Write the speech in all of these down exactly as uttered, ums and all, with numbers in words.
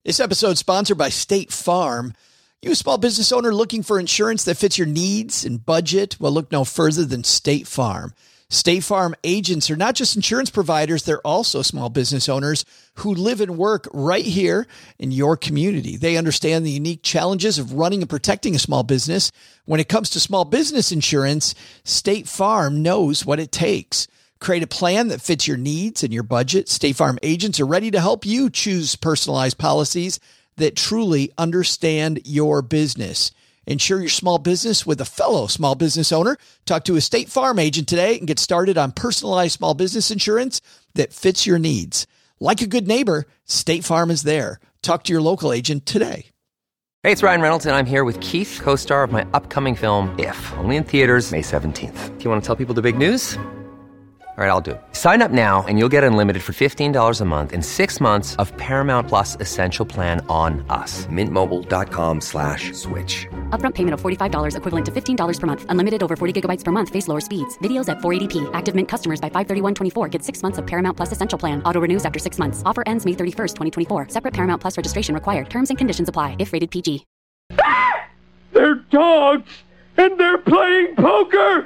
This episode is sponsored by State Farm. You a small business owner looking for insurance that fits your needs and budget? Well, look no further than State Farm. State Farm agents are not just insurance providers, they're also small business owners who live and work right here in your community. They understand the unique challenges of running and protecting a small business. When it comes to small business insurance, State Farm knows what it takes. Create a plan that fits your needs and your budget. State Farm agents are ready to help you choose personalized policies that truly understand your business. Insure your small business with a fellow small business owner. Talk to a State Farm agent today and get started on personalized small business insurance that fits your needs. Like a good neighbor, State Farm is there. Talk to your local agent today. Hey, it's Ryan Reynolds, and I'm here with Keith, co-star of my upcoming film, If, only in theaters May seventeenth. Do you want to tell people the big news? All right, I'll do it. Sign up now and you'll get unlimited for fifteen dollars a month and six months of Paramount Plus Essential Plan on us. Mint Mobile dot com slash switch. Upfront payment of forty-five dollars equivalent to fifteen dollars per month. Unlimited over forty gigabytes per month. Face lower speeds. Videos at four eighty p. Active Mint customers by five thirty-one twenty-four get six months of Paramount Plus Essential Plan. Auto renews after six months. Offer ends May thirty-first, twenty twenty-four. Separate Paramount Plus registration required. Terms and conditions apply if rated P G. Ah! They're dogs! And they're playing poker!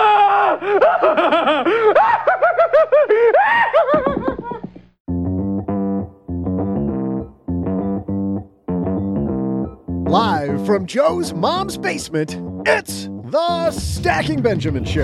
Ah! Live from Joe's mom's basement, it's the Stacking Benjamin Show.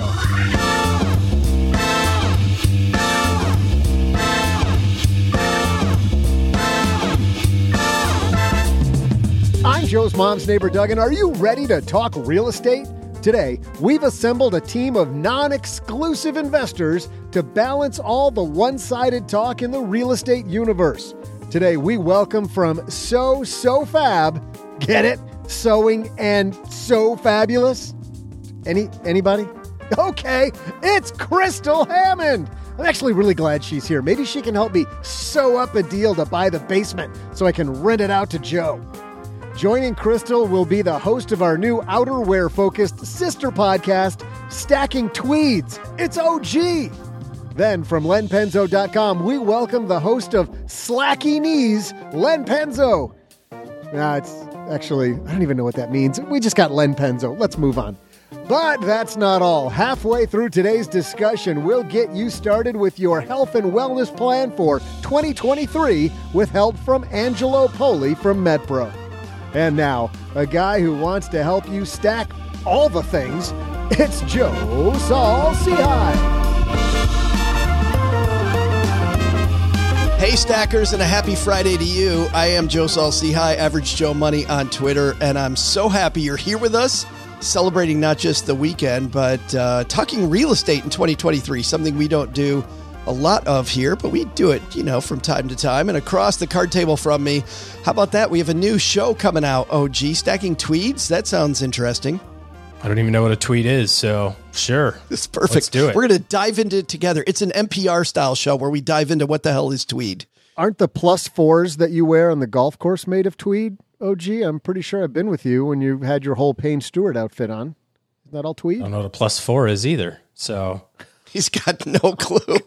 I'm Joe's mom's neighbor, Doug, and are you ready to talk real estate? Today, we've assembled a team of non-exclusive investors to balance all the one-sided talk in the real estate universe. Today, we welcome from So So Fab, get it? Sewing and so fabulous? Any anybody? Okay, it's Crystal Hammond. I'm actually really glad she's here. Maybe she can help me sew up a deal to buy the basement so I can rent it out to Joe. Joining Crystal will be the host of our new outerwear-focused sister podcast, Stacking Tweeds. It's O G. Then from len penzo dot com, we welcome the host of Slacky Knees, Len Penzo. Nah, it's actually, I don't even know what that means. We just got Len Penzo. Let's move on. But that's not all. Halfway through today's discussion, we'll get you started with your health and wellness plan for twenty twenty-three with help from Angelo Poli from MedPro. And now, a guy who wants to help you stack all the things, it's Joe Saul-Sehy. Hey, stackers, and a happy Friday to you. I am Joe Saul-Sehy, Average Joe Money on Twitter, and I'm so happy you're here with us, celebrating not just the weekend, but uh, talking real estate in twenty twenty-three, something we don't do a lot of here, but we do it, you know, from time to time. And across the card table from me, how about that? We have a new show coming out, O G, Stacking Tweeds. That sounds interesting. I don't even know what a tweet is, so sure. It's perfect. Let's do it. We're going to dive into it together. It's an N P R style show where we dive into what the hell is tweed. Aren't the plus fours that you wear on the golf course made of tweed, O G? I'm pretty sure I've been with you when you had your whole Payne Stewart outfit on. Isn't that all tweed? I don't know what a plus four is either, so... He's got no clue.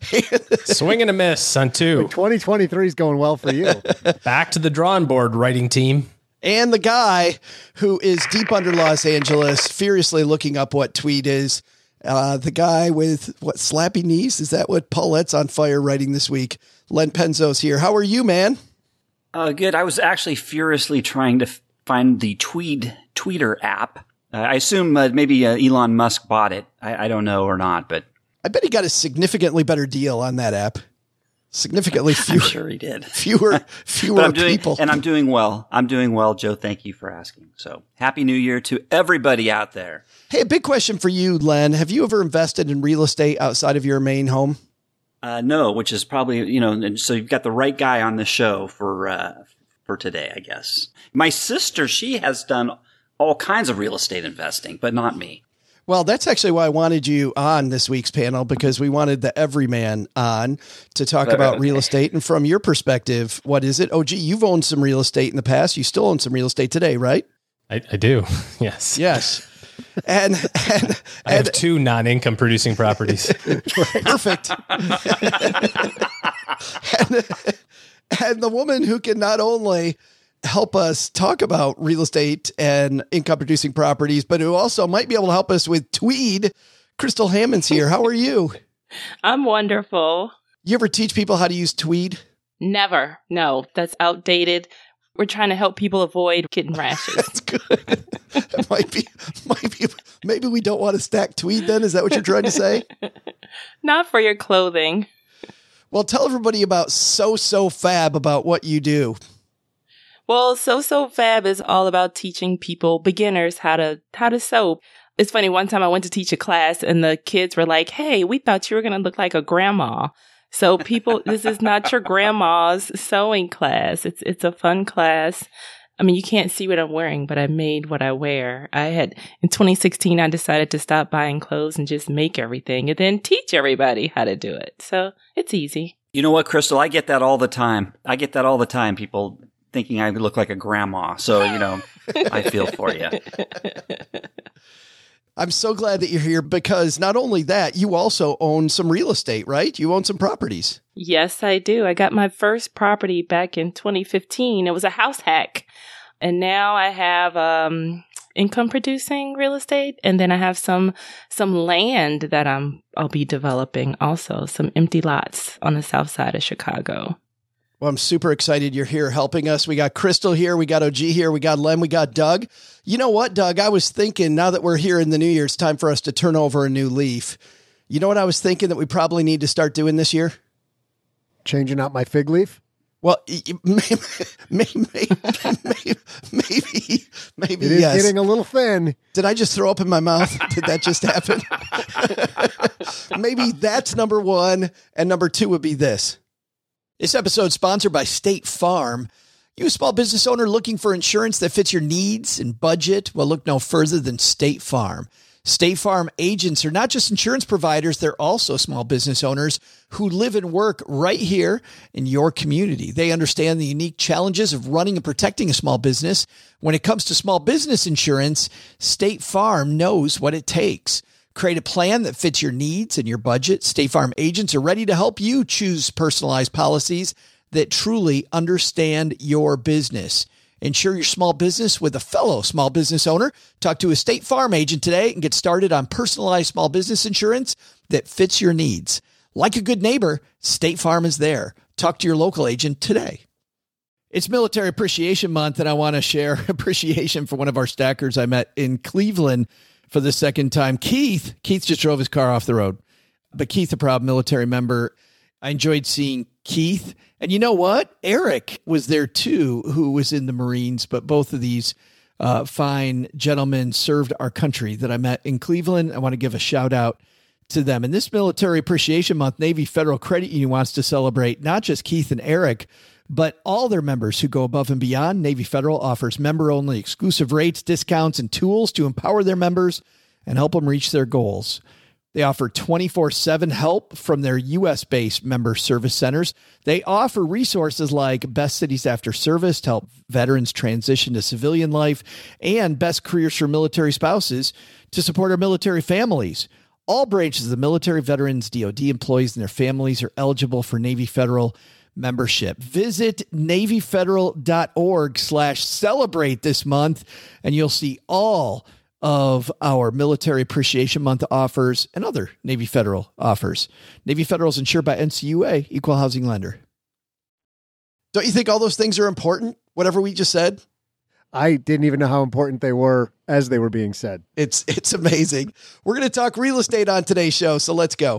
Swing and a miss on two. twenty twenty-three is going well for you. Back to the drawing board, writing team. And the guy who is deep under Los Angeles, furiously looking up what tweed is. Uh, the guy with, what, slappy knees? Is that what Paulette's on fire writing this week? Len Penzo's here. How are you, man? Uh, good. I was actually furiously trying to f- find the Tweed Tweeter app. Uh, I assume uh, maybe uh, Elon Musk bought it. I, I don't know or not, but... I bet he got a significantly better deal on that app. Significantly fewer. I'm sure he did. Fewer, fewer I'm doing, people. And I'm doing well. I'm doing well, Joe. Thank you for asking. So happy New Year to everybody out there. Hey, a big question for you, Len. Have you ever invested in real estate outside of your main home? Uh, no, which is probably, you know, and so you've got the right guy on the show for, uh, for today, I guess. My sister, she has done all kinds of real estate investing, but not me. Well, that's actually why I wanted you on this week's panel, because we wanted the everyman on to talk about real estate. And from your perspective, what is it? O G, you've owned some real estate in the past. You still own some real estate today, right? I, I do. Yes. Yes. And, and I have and, two non-income producing properties. Perfect. and, and the woman who can not only help us talk about real estate and income producing properties, but who also might be able to help us with Tweed. Crystal Hammond's here. How are you? I'm wonderful. You ever teach people how to use Tweed? Never. No, that's outdated. We're trying to help people avoid getting rashes. That's good. That might be, might be, maybe we don't want to stack Tweed then? Is that what you're trying to say? Not for your clothing. Well, tell everybody about So So Fab, about what you do. Well, So So Fab is all about teaching people, beginners, how to how to sew. It's funny, one time I went to teach a class and the kids were like, hey, we thought you were going to look like a grandma. So people, this is not your grandma's sewing class. It's it's a fun class. I mean, you can't see what I'm wearing, but I made what I wear. I had, in twenty sixteen, I decided to stop buying clothes and just make everything and then teach everybody how to do it. So it's easy. You know what, Crystal? I get that all the time. I get that all the time. People thinking I look like a grandma. So, you know, I feel for you. I'm so glad that you're here because not only that, you also own some real estate, right? You own some properties. Yes, I do. I got my first property back in twenty fifteen. It was a house hack. And now I have um, income producing real estate. And then I have some some land that I'm I'll be developing also, some empty lots on the south side of Chicago. Well, I'm super excited you're here helping us. We got Crystal here. We got O G here. We got Len. We got Doug. You know what, Doug? I was thinking now that we're here in the new year, it's time for us to turn over a new leaf. You know what I was thinking that we probably need to start doing this year? Changing out my fig leaf? Well, maybe, maybe, maybe, maybe, maybe it is yes. getting a little thin. Did I just throw up in my mouth? Did that just happen? Maybe that's number one. And number two would be this. This episode is sponsored by State Farm. You a small business owner looking for insurance that fits your needs and budget? Well, look no further than State Farm. State Farm agents are not just insurance providers, they're also small business owners who live and work right here in your community. They understand the unique challenges of running and protecting a small business. When it comes to small business insurance, State Farm knows what it takes. Create a plan that fits your needs and your budget. State Farm agents are ready to help you choose personalized policies that truly understand your business. Insure your small business with a fellow small business owner. Talk to a State Farm agent today and get started on personalized small business insurance that fits your needs. Like a good neighbor, State Farm is there. Talk to your local agent today. It's Military Appreciation Month, and I want to share appreciation for one of our stackers I met in Cleveland for the second time. Keith, Keith just drove his car off the road, but Keith, a proud military member. I enjoyed seeing Keith. And you know what? Eric was there too, who was in the Marines, but both of these uh, fine gentlemen served our country that I met in Cleveland. I want to give a shout out to them. And this Military Appreciation Month, Navy Federal Credit Union wants to celebrate not just Keith and Eric, but all their members who go above and beyond. Navy Federal offers member-only exclusive rates, discounts, and tools to empower their members and help them reach their goals. They offer twenty-four seven help from their U S-based member service centers. They offer resources like Best Cities After Service to help veterans transition to civilian life and Best Careers for Military Spouses to support our military families. All branches of the military, veterans, D O D employees, and their families are eligible for Navy Federal membership. Visit NavyFederal.org slash celebrate this month, and you'll see all of our Military Appreciation Month offers and other Navy Federal offers. Navy Federal is insured by N C U A, Equal Housing Lender. Don't you think all those things are important? Whatever we just said? I didn't even know how important they were as they were being said. It's it's amazing. We're going to talk real estate on today's show, so let's go.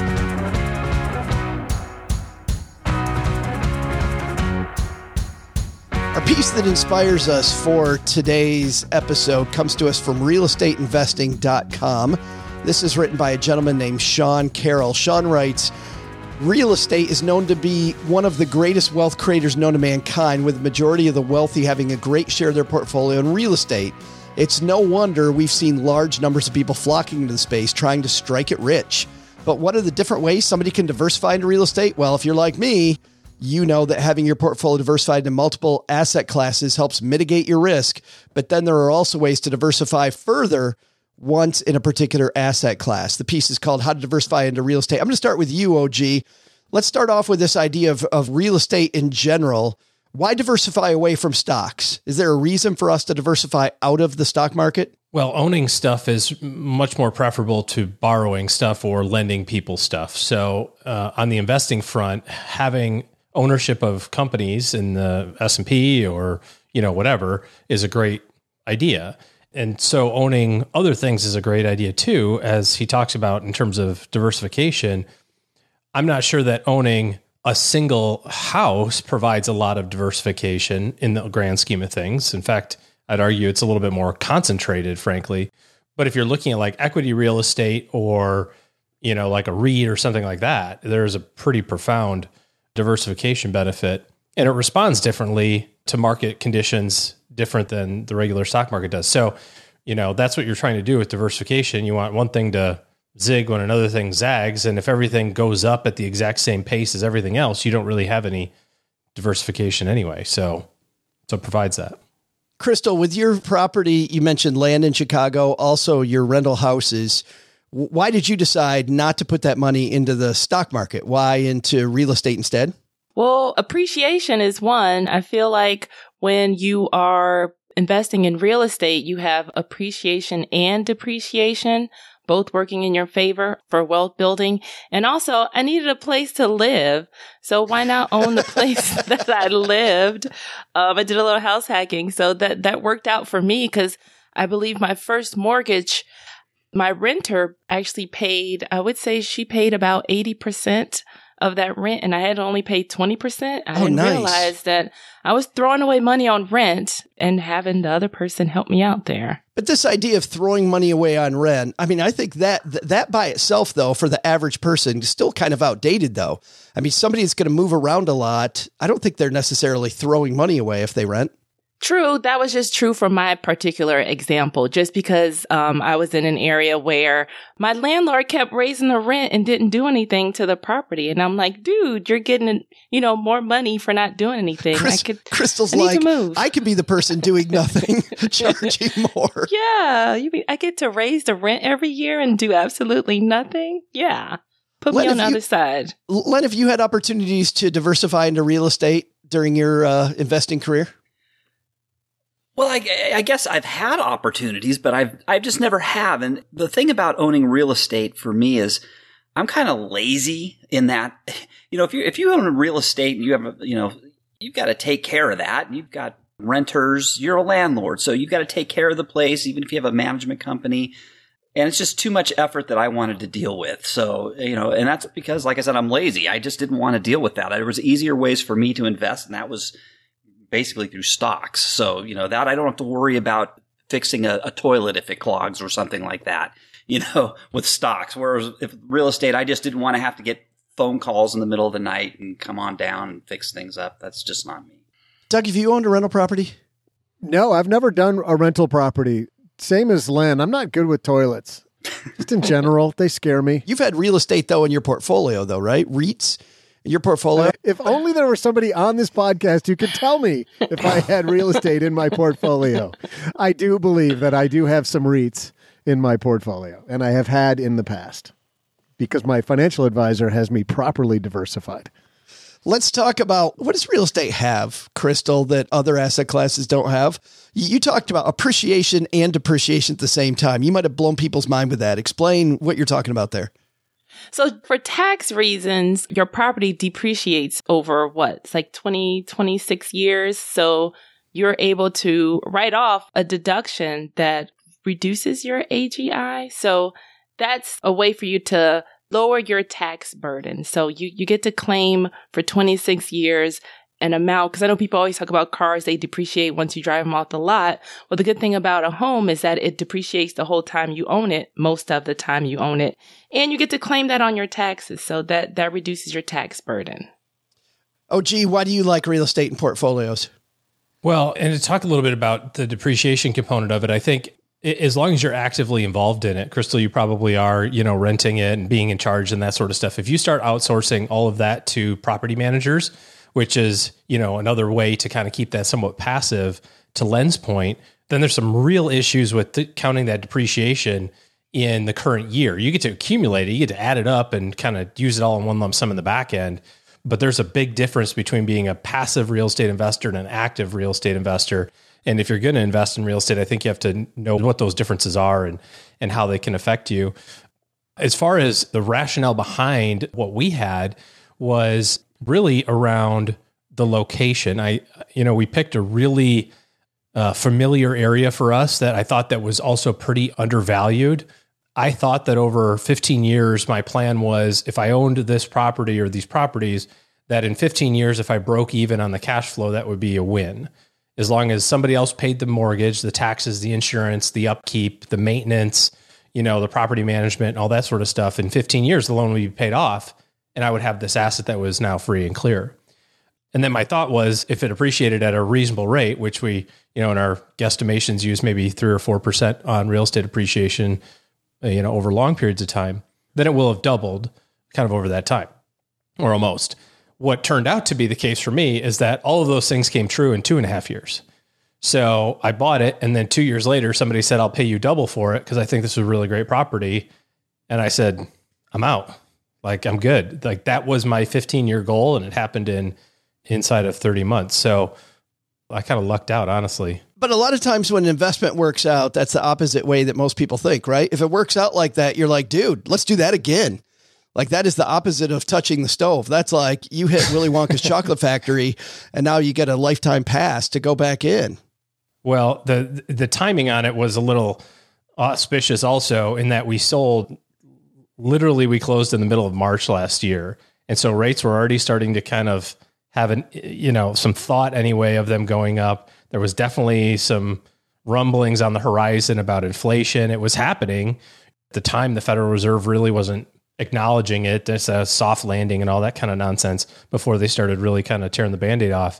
Our piece that inspires us for today's episode comes to us from real estate investing dot com. This is written by a gentleman named Sean Carroll. Sean writes, real estate is known to be one of the greatest wealth creators known to mankind, with the majority of the wealthy having a great share of their portfolio in real estate. It's no wonder we've seen large numbers of people flocking into the space trying to strike it rich. But what are the different ways somebody can diversify into real estate? Well, if you're like me, you know that having your portfolio diversified into multiple asset classes helps mitigate your risk. But then there are also ways to diversify further once in a particular asset class. The piece is called How to Diversify into Real Estate. I'm going to start with you, O G. Let's start off with this idea of, of real estate in general. Why diversify away from stocks? Is there a reason for us to diversify out of the stock market? Well, owning stuff is much more preferable to borrowing stuff or lending people stuff. So uh, on the investing front, having ownership of companies in the S and P or, you know, whatever is a great idea. And so owning other things is a great idea too, as he talks about in terms of diversification. I'm not sure that owning a single house provides a lot of diversification in the grand scheme of things. In fact, I'd argue it's a little bit more concentrated, frankly. But if you're looking at like equity real estate or, you know, like a REIT or something like that, there's a pretty profound diversification benefit. And it responds differently to market conditions, different than the regular stock market does. So, you know, that's what you're trying to do with diversification. You want one thing to zig when another thing zags. And if everything goes up at the exact same pace as everything else, you don't really have any diversification anyway. So, so it provides that. Crystal, with your property, you mentioned land in Chicago, also your rental houses. Why did you decide not to put that money into the stock market? Why into real estate instead? Well, appreciation is one. I feel like when you are investing in real estate, you have appreciation and depreciation, both working in your favor for wealth building. And also, I needed a place to live. So why not own the place that I lived? Um, I did a little house hacking. So that, that worked out for me because I believe my first mortgage, my renter actually paid, I would say she paid about eighty percent of that rent, and I had only paid twenty percent. I oh, didn't nice. realize that I was throwing away money on rent and having the other person help me out there. But this idea of throwing money away on rent, I mean, I think that that by itself, though, for the average person is still kind of outdated, though. I mean, somebody that's going to move around a lot, I don't think they're necessarily throwing money away if they rent. True. That was just true for my particular example, just because um, I was in an area where my landlord kept raising the rent and didn't do anything to the property. And I'm like, dude, you're getting, you know, more money for not doing anything. Chris, I could, Crystal's I need like, to move. I could be the person doing nothing, charging more. Yeah. You mean I get to raise the rent every year and do absolutely nothing? Yeah. Put Len, me on the you, other side. Len, have you had opportunities to diversify into real estate during your uh, investing career? Well, I, I guess I've had opportunities, but I've I've just never have. And the thing about owning real estate for me is I'm kind of lazy in that, you know, if you if you own real estate and you have a, you know, you've got to take care of that. And you've got renters, you're a landlord, so you've got to take care of the place, even if you have a management company. And it's just too much effort that I wanted to deal with. So, you know, and that's because, like I said, I'm lazy. I just didn't want to deal with that. There was easier ways for me to invest, and that was basically through stocks. So, you know, that I don't have to worry about fixing a, a toilet if it clogs or something like that, you know, with stocks. Whereas if real estate, I just didn't want to have to get phone calls in the middle of the night and come on down and fix things up. That's just not me. Doug, have you owned a rental property? No, I've never done a rental property. Same as Len. I'm not good with toilets. Just in general, they scare me. You've had real estate, though, in your portfolio, though, right? REITs? Your portfolio? Uh, if only there was somebody on this podcast who could tell me if I had real estate in my portfolio. I do believe that I do have some REITs in my portfolio, and I have had in the past because my financial advisor has me properly diversified. Let's talk about, what does real estate have, Crystal, that other asset classes don't have? You talked about appreciation and depreciation at the same time. You might have blown people's mind with that. Explain what you're talking about there. So for tax reasons, your property depreciates over what? It's like twenty, twenty-six years. So you're able to write off a deduction that reduces your A G I. So that's a way for you to lower your tax burden. So you, you get to claim for twenty-six years an amount, because I know people always talk about cars, they depreciate once you drive them off the lot. Well, the good thing about a home is that it depreciates the whole time you own it, most of the time you own it. And you get to claim that on your taxes. So that, that reduces your tax burden. Oh, gee, why do you like real estate and portfolios? Well, and to talk a little bit about the depreciation component of it, I think as long as you're actively involved in it, Crystal, you probably are, you know, renting it and being in charge and that sort of stuff. If you start outsourcing all of that to property managers, which is, you know, another way to kind of keep that somewhat passive, to Len's point, then there's some real issues with th- counting that depreciation in the current year. You get to accumulate it, you get to add it up and kind of use it all in one lump sum in the back end. But there's a big difference between being a passive real estate investor and an active real estate investor. And if you're going to invest in real estate, I think you have to know what those differences are and, and how they can affect you. As far as the rationale behind what we had was really around the location. I, you know, we picked a really uh, familiar area for us that I thought that was also pretty undervalued. I thought that over fifteen years, my plan was if I owned this property or these properties, that in fifteen years, if I broke even on the cash flow, that would be a win. As long as somebody else paid the mortgage, the taxes, the insurance, the upkeep, the maintenance, you know, the property management, all that sort of stuff. In fifteen years, the loan would be paid off and I would have this asset that was now free and clear. And then my thought was if it appreciated at a reasonable rate, which we, you know, in our guesstimations use maybe three or four percent on real estate appreciation, you know, over long periods of time, then it will have doubled kind of over that time or almost. What turned out to be the case for me is that all of those things came true in two and a half years. So I bought it. And then two years later, somebody said, I'll pay you double for it because I think this is a really great property. And I said, I'm out. Like, I'm good. Like that was my fifteen year goal. And it happened in inside of thirty months. So I kind of lucked out, honestly. But a lot of times when an investment works out, that's the opposite way that most people think, right? If it works out like that, you're like, dude, let's do that again. Like that is the opposite of touching the stove. That's like you hit Willy Wonka's chocolate factory and now you get a lifetime pass to go back in. Well, the the timing on it was a little auspicious also in that we sold, literally we closed in the middle of March last year. And so rates were already starting to kind of have an, you know, some thought anyway of them going up. There was definitely some rumblings on the horizon about inflation. It was happening at the time. The Federal Reserve really wasn't acknowledging it. It's a soft landing and all that kind of nonsense before they started really kind of tearing the Band-Aid off.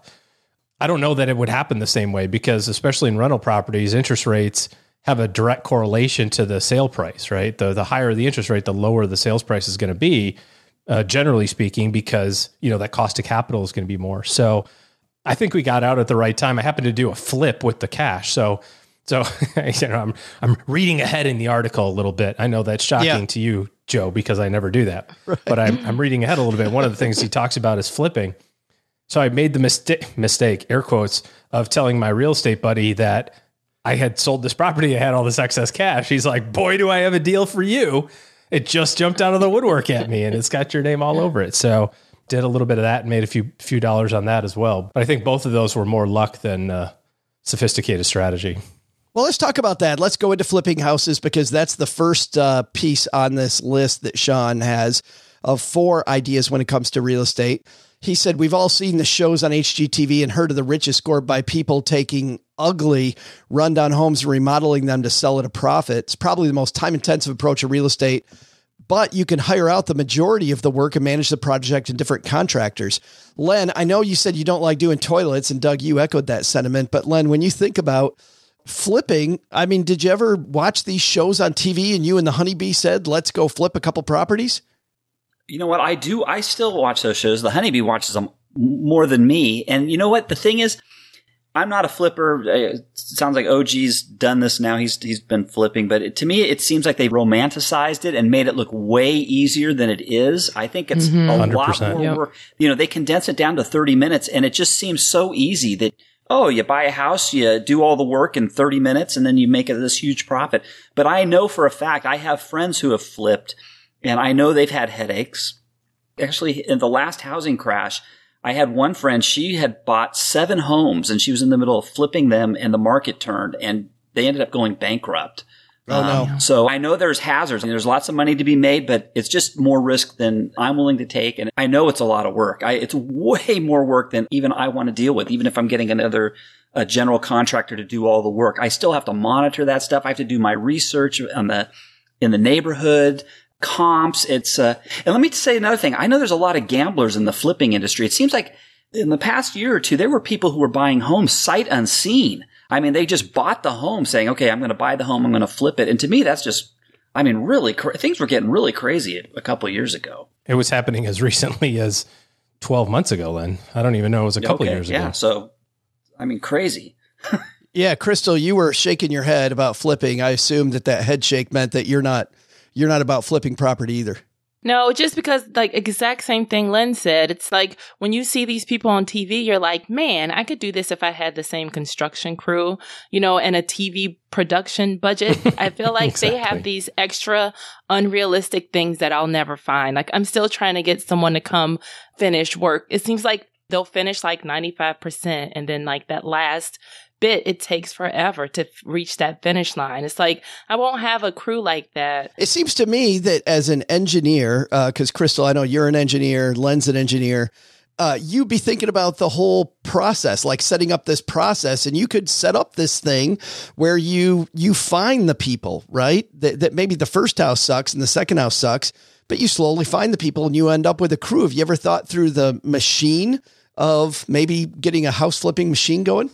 I don't know that it would happen the same way because especially in rental properties, interest rates have a direct correlation to the sale price, right? The the higher the interest rate, the lower the sales price is going to be, uh, generally speaking, because, you know, that cost of capital is going to be more. So I think we got out at the right time. I happened to do a flip with the cash. So, so you know, I'm I'm reading ahead in the article a little bit. I know that's shocking yeah. to you, Joe, because I never do that. Right. But I'm I'm reading ahead a little bit. One of the things he talks about is flipping. So I made the mistake, mistake, air quotes, of telling my real estate buddy that I had sold this property. I had all this excess cash. He's like, boy, do I have a deal for you. It just jumped out of the woodwork at me and it's got your name all over it. So did a little bit of that and made a few few dollars on that as well. But I think both of those were more luck than uh, sophisticated strategy. Well, let's talk about that. Let's go into flipping houses because that's the first uh, piece on this list that Sean has of four ideas when it comes to real estate. He said, we've all seen the shows on H G T V and heard of the riches scored by people taking ugly rundown homes and remodeling them to sell at a profit. It's probably the most time-intensive approach to real estate, but you can hire out the majority of the work and manage the project in different contractors. Len, I know you said you don't like doing toilets, and Doug, you echoed that sentiment. But Len, when you think about flipping, I mean, did you ever watch these shows on T V and you and the honeybee said, let's go flip a couple properties? You know what? I do. I still watch those shows. The honeybee watches them more than me. And you know what? The thing is, I'm not a flipper. It sounds like O G's done this now. He's he's been flipping. But it, to me, it seems like they romanticized it and made it look way easier than it is. I think it's mm-hmm. a one hundred percent. lot more Yep. work. You know, they condense it down to thirty minutes, and it just seems so easy that, oh, you buy a house, you do all the work in thirty minutes, and then you make this huge profit. But I know for a fact, I have friends who have flipped, and I know they've had headaches. Actually, in the last housing crash, I had one friend, she had bought seven homes, and she was in the middle of flipping them, and the market turned, and they ended up going bankrupt. Oh, no. Um, so I know there's hazards, and there's lots of money to be made, but it's just more risk than I'm willing to take. And I know it's a lot of work. I, it's way more work than even I want to deal with, even if I'm getting another a general contractor to do all the work. I still have to monitor that stuff. I have to do my research on the in the neighborhood, comps. It's uh, and let me say another thing. I know there's a lot of gamblers in the flipping industry. It seems like in the past year or two, there were people who were buying homes sight unseen. I mean, they just bought the home saying, okay, I'm going to buy the home. I'm going to flip it. And to me, that's just, I mean, really, cra- things were getting really crazy a couple of years ago. It was happening as recently as twelve months ago, Len. I don't even know. It was a couple okay, of years yeah, ago. So, I mean, crazy. Yeah, Crystal, you were shaking your head about flipping. I assumed that that head shake meant that you're not you're not about flipping property either. No, just because, like, exact same thing Len said. It's like when you see these people on T V, you're like, man, I could do this if I had the same construction crew, you know, and a T V production budget. I feel like exactly. They have these extra unrealistic things that I'll never find. Like, I'm still trying to get someone to come finish work. It seems like they'll finish like ninety-five percent, and then like that last bit, it takes forever to reach that finish line. It's like, I won't have a crew like that. It seems to me that as an engineer, because uh, Crystal, I know you're an engineer, Len's an engineer, uh, you'd be thinking about the whole process, like setting up this process, and you could set up this thing where you you find the people, right? That, that maybe the first house sucks and the second house sucks, but you slowly find the people and you end up with a crew. Have you ever thought through the machine of maybe getting a house flipping machine going?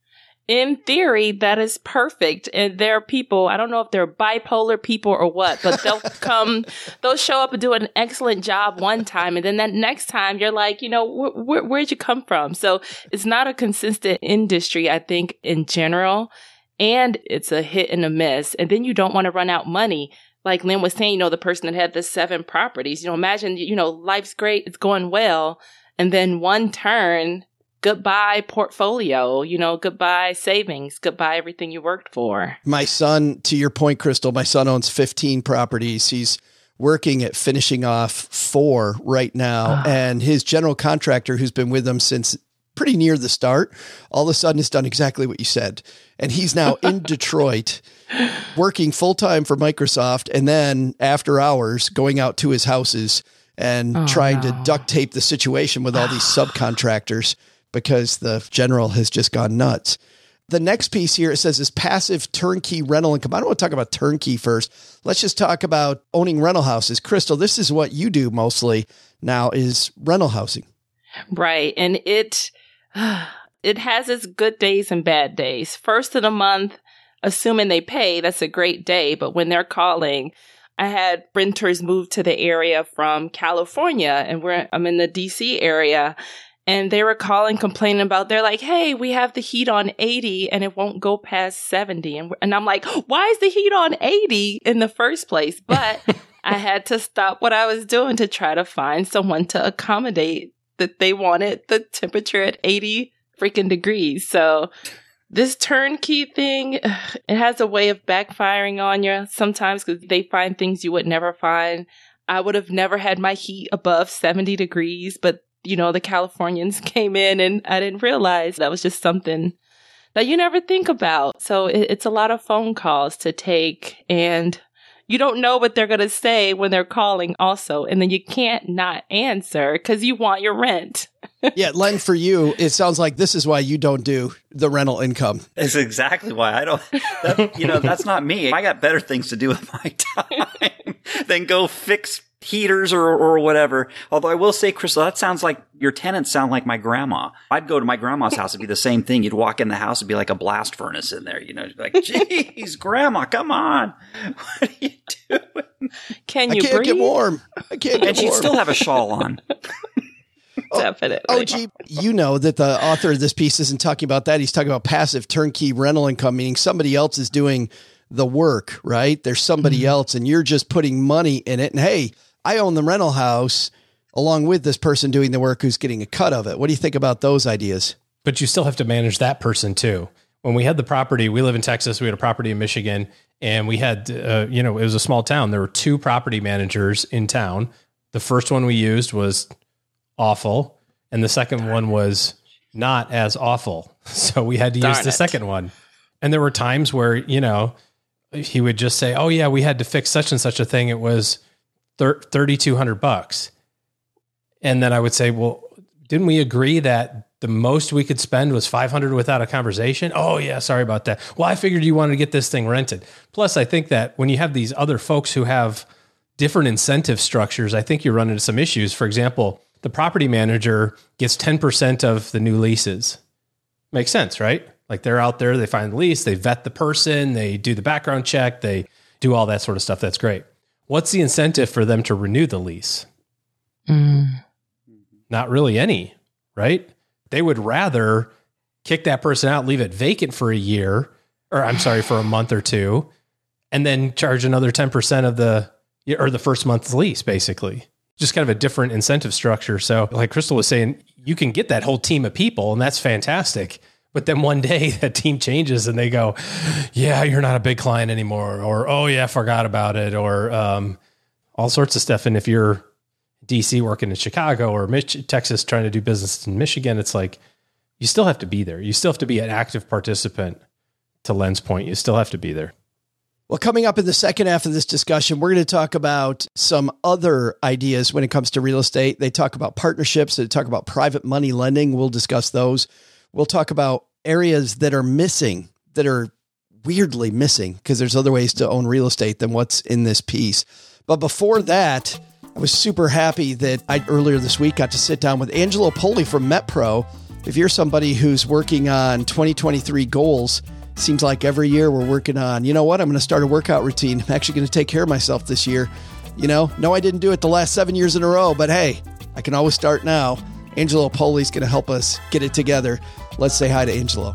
In theory, that is perfect. And there are people, I don't know if they're bipolar people or what, but they'll come, they'll show up and do an excellent job one time. And then that next time you're like, you know, wh- wh- where'd you come from? So it's not a consistent industry, I think, in general. And it's a hit and a miss. And then you don't want to run out money. Like Lynn was saying, you know, the person that had the seven properties, you know, imagine, you know, life's great, it's going well. And then one turn, goodbye portfolio, you know, goodbye savings, goodbye everything you worked for. My son, to your point, Crystal, my son owns fifteen properties. He's working at finishing off four right now. And his general contractor, who's been with him since pretty near the start, all of a sudden has done exactly what you said. And he's now in Detroit working full time for Microsoft. And then after hours going out to his houses and oh, trying no. to duct tape the situation with all these subcontractors, because the general has just gone nuts. The next piece here, it says is passive turnkey rental income. I don't want to talk about turnkey first. Let's just talk about owning rental houses. Crystal, this is what you do mostly now, is rental housing. Right. And it, it has its good days and bad days. First of the month, assuming they pay, that's a great day. But when they're calling, I had renters move to the area from California, and we're, I'm in the D C area. And they were calling, complaining about, they're like, hey, we have the heat on eighty and it won't go past seventy. And, and I'm like, why is the heat on eighty in the first place? But I had to stop what I was doing to try to find someone to accommodate that they wanted the temperature at eighty freaking degrees. So this turnkey thing, it has a way of backfiring on you sometimes because they find things you would never find. I would have never had my heat above seventy degrees, but you know, the Californians came in and I didn't realize that was just something that you never think about. So it, it's a lot of phone calls to take, and you don't know what they're going to say when they're calling also. And then you can't not answer because you want your rent. Yeah, Len, for you, it sounds like this is why you don't do the rental income. That's exactly why I don't, that, you know, that's not me. I got better things to do with my time than go fix heaters or, or whatever. Although I will say, Crystal, that sounds like your tenants sound like my grandma. I'd go to my grandma's house. It'd be the same thing. You'd walk in the house. It'd be like a blast furnace in there. You know, like, geez, grandma, come on. What are you doing? Can you I can't breathe? Get warm. I can't get and she'd warm. still have a shawl on. Definitely. Oh, gee, you know that the author of this piece isn't talking about that. He's talking about passive turnkey rental income, meaning somebody else is doing the work, right? There's somebody mm-hmm. else and you're just putting money in it. And hey, I own the rental house along with this person doing the work who's getting a cut of it. What do you think about those ideas? But you still have to manage that person too. When we had the property, we live in Texas, we had a property in Michigan, and we had, uh, you know, it was a small town. There were two property managers in town. The first one we used was awful, and the second one was not as awful. So we had to Darn use the it. second one. And there were times where, you know, he would just say, oh yeah, we had to fix such and such a thing. It was thirty-two hundred bucks. And then I would say, well, didn't we agree that the most we could spend was five hundred without a conversation? Oh yeah, sorry about that. Well, I figured you wanted to get this thing rented. Plus, I think that when you have these other folks who have different incentive structures, I think you run into some issues. For example, the property manager gets ten percent of the new leases. Makes sense, right? Like they're out there, they find the lease, they vet the person, they do the background check, they do all that sort of stuff. That's great. What's the incentive for them to renew the lease? Mm. Not really any, right? They would rather kick that person out, leave it vacant for a year, or I'm sorry, for a month or two, and then charge another ten percent of the, or the first month's lease, basically. Just kind of a different incentive structure. So like Crystal was saying, you can get that whole team of people and that's fantastic. But then one day that team changes and they go, yeah, you're not a big client anymore. Or, oh yeah, I forgot about it. Or um, all sorts of stuff. And if you're D C working in Chicago or Mich- Texas trying to do business in Michigan, it's like, you still have to be there. You still have to be an active participant. To Len's point, you still have to be there. Well, coming up in the second half of this discussion, we're going to talk about some other ideas when it comes to real estate. They talk about partnerships. They talk about private money lending. We'll discuss those. We'll talk about areas that are missing, that are weirdly missing, because there's other ways to own real estate than what's in this piece. But before that, I was super happy that I earlier this week got to sit down with Angelo Poli from MetPro. If you're somebody who's working on twenty twenty-three goals, seems like every year we're working on, you know what, I'm going to start a workout routine. I'm actually going to take care of myself this year. You know, no, I didn't do it the last seven years in a row, but hey, I can always start now. Angelo Poli is going to help us get it together. Let's say hi to Angelo.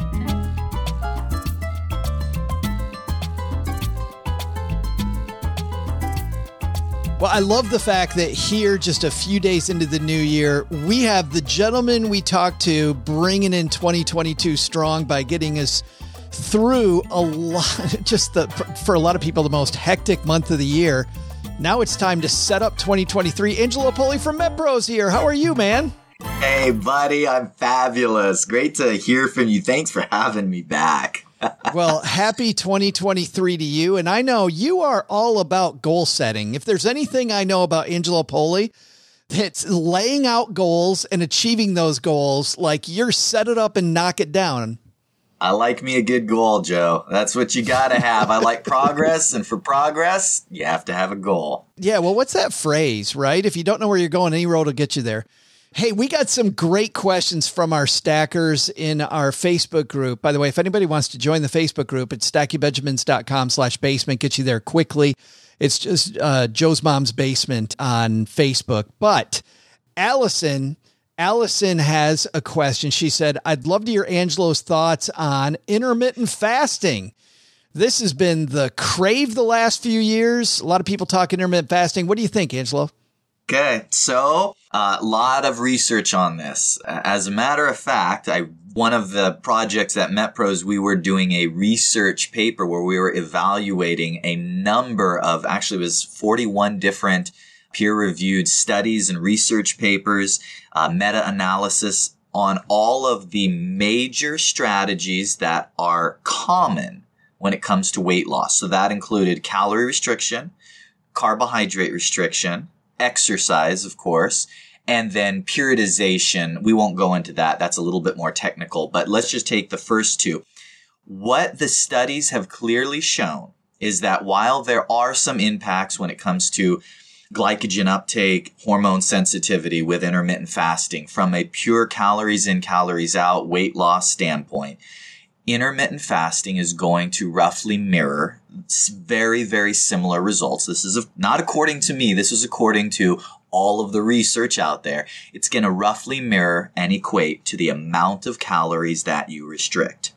Well, I love the fact that here, just a few days into the new year, we have the gentleman we talked to bringing in twenty twenty-two strong by getting us through a lot, just the, for a lot of people, the most hectic month of the year. Now it's time to set up twenty twenty-three. Angelo Poli from MetPro's here. How are you, man? Hey, buddy, I'm fabulous. Great to hear from you. Thanks for having me back. Well, happy twenty twenty-three to you. And I know you are all about goal setting. If there's anything I know about Angelo Poli, it's laying out goals and achieving those goals. Like you're set it up and knock it down. I like me a good goal, Joe. That's what you got to have. I like progress. And for progress, you have to have a goal. Yeah. Well, what's that phrase, right? If you don't know where you're going, any road will get you there. Hey, we got some great questions from our stackers in our Facebook group. By the way, if anybody wants to join the Facebook group, it's stackingbenjamins.com slash basement. Get you there quickly. It's just uh, Joe's Mom's Basement on Facebook. But Allison, Allison has a question. She said, I'd love to hear Angelo's thoughts on intermittent fasting. This has been the crave the last few years. A lot of people talk intermittent fasting. What do you think, Angelo? Okay, so a uh, lot of research on this. As a matter of fact, I one of the projects at MetPro's, we were doing a research paper where we were evaluating a number of, actually it was forty-one different peer-reviewed studies and research papers, uh, meta-analysis on all of the major strategies that are common when it comes to weight loss. So that included calorie restriction, carbohydrate restriction, exercise, of course, and then periodization. We won't go into that. That's a little bit more technical, but let's just take the first two. What the studies have clearly shown is that while there are some impacts when it comes to glycogen uptake, hormone sensitivity with intermittent fasting from a pure calories in, calories out weight loss standpoint, intermittent fasting is going to roughly mirror very, very similar results. This is a, not according to me. This is according to all of the research out there. It's going to roughly mirror and equate to the amount of calories that you restrict.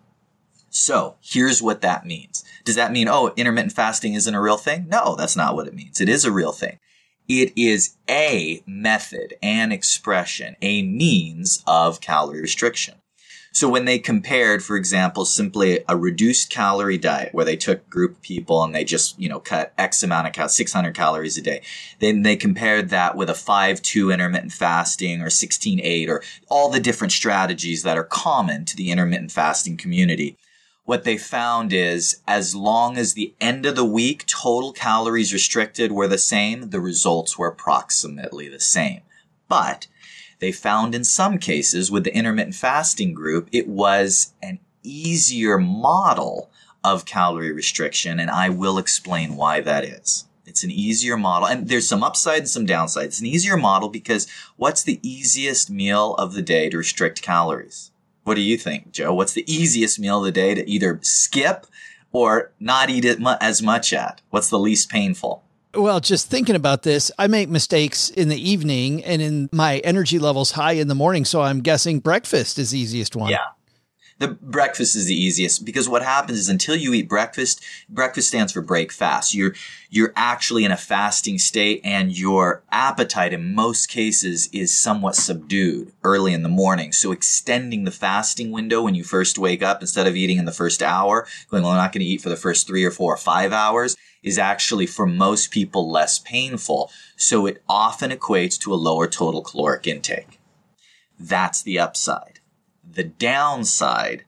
So here's what that means. Does that mean, oh, intermittent fasting isn't a real thing? No, that's not what it means. It is a real thing. It is a method, an expression, a means of calorie restriction. So when they compared, for example, simply a reduced calorie diet where they took a group of people and they just, you know, cut X amount of calories, six hundred calories a day. Then they compared that with a five two intermittent fasting or sixteen eight or all the different strategies that are common to the intermittent fasting community. What they found is as long as the end of the week total calories restricted were the same, the results were approximately the same. But they found in some cases with the intermittent fasting group, it was an easier model of calorie restriction, and I will explain why that is. It's an easier model, and there's some upside and some downside. It's an easier model because what's the easiest meal of the day to restrict calories? What do you think, Joe? What's the easiest meal of the day to either skip or not eat it mu- as much at? What's the least painful? Well, just thinking about this, I make mistakes in the evening and in my energy levels high in the morning. So I'm guessing breakfast is the easiest one. Yeah. The breakfast is the easiest because what happens is until you eat breakfast, breakfast stands for break fast. You're, you're actually in a fasting state and your appetite in most cases is somewhat subdued early in the morning. So extending the fasting window when you first wake up, instead of eating in the first hour, going, well, I'm not going to eat for the first three or four or five hours, is actually for most people less painful. So it often equates to a lower total caloric intake. That's the upside. The downside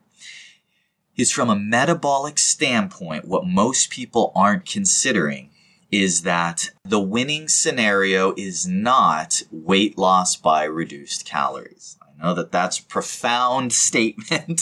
is, from a metabolic standpoint, what most people aren't considering is that the winning scenario is not weight loss by reduced calories. I know that that's a profound statement,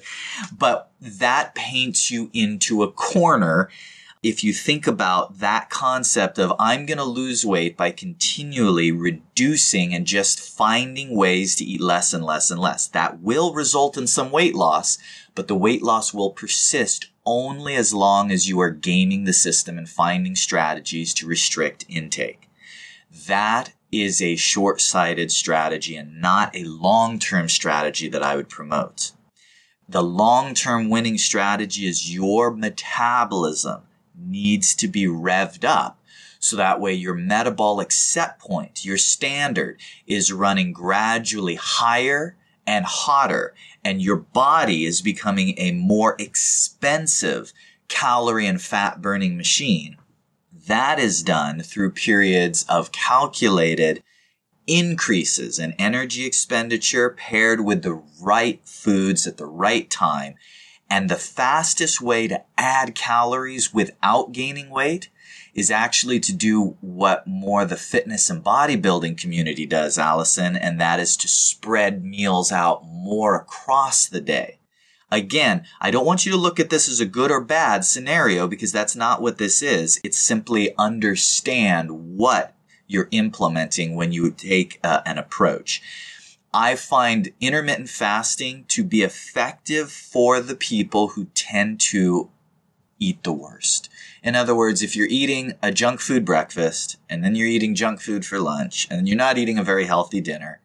but that paints you into a corner. If you think about that concept of I'm going to lose weight by continually reducing and just finding ways to eat less and less and less, that will result in some weight loss, but the weight loss will persist only as long as you are gaming the system and finding strategies to restrict intake. That is a short-sighted strategy and not a long-term strategy that I would promote. The long-term winning strategy is your metabolism needs to be revved up so that way your metabolic set point, your standard, is running gradually higher and hotter, and your body is becoming a more expensive calorie and fat burning machine. That is done through periods of calculated increases in energy expenditure paired with the right foods at the right time. And the fastest way to add calories without gaining weight is actually to do what more the fitness and bodybuilding community does, Allison, and that is to spread meals out more across the day. Again, I don't want you to look at this as a good or bad scenario because that's not what this is. It's simply understand what you're implementing when you take uh, an approach. I find intermittent fasting to be effective for the people who tend to eat the worst. In other words, if you're eating a junk food breakfast and then you're eating junk food for lunch and you're not eating a very healthy dinner,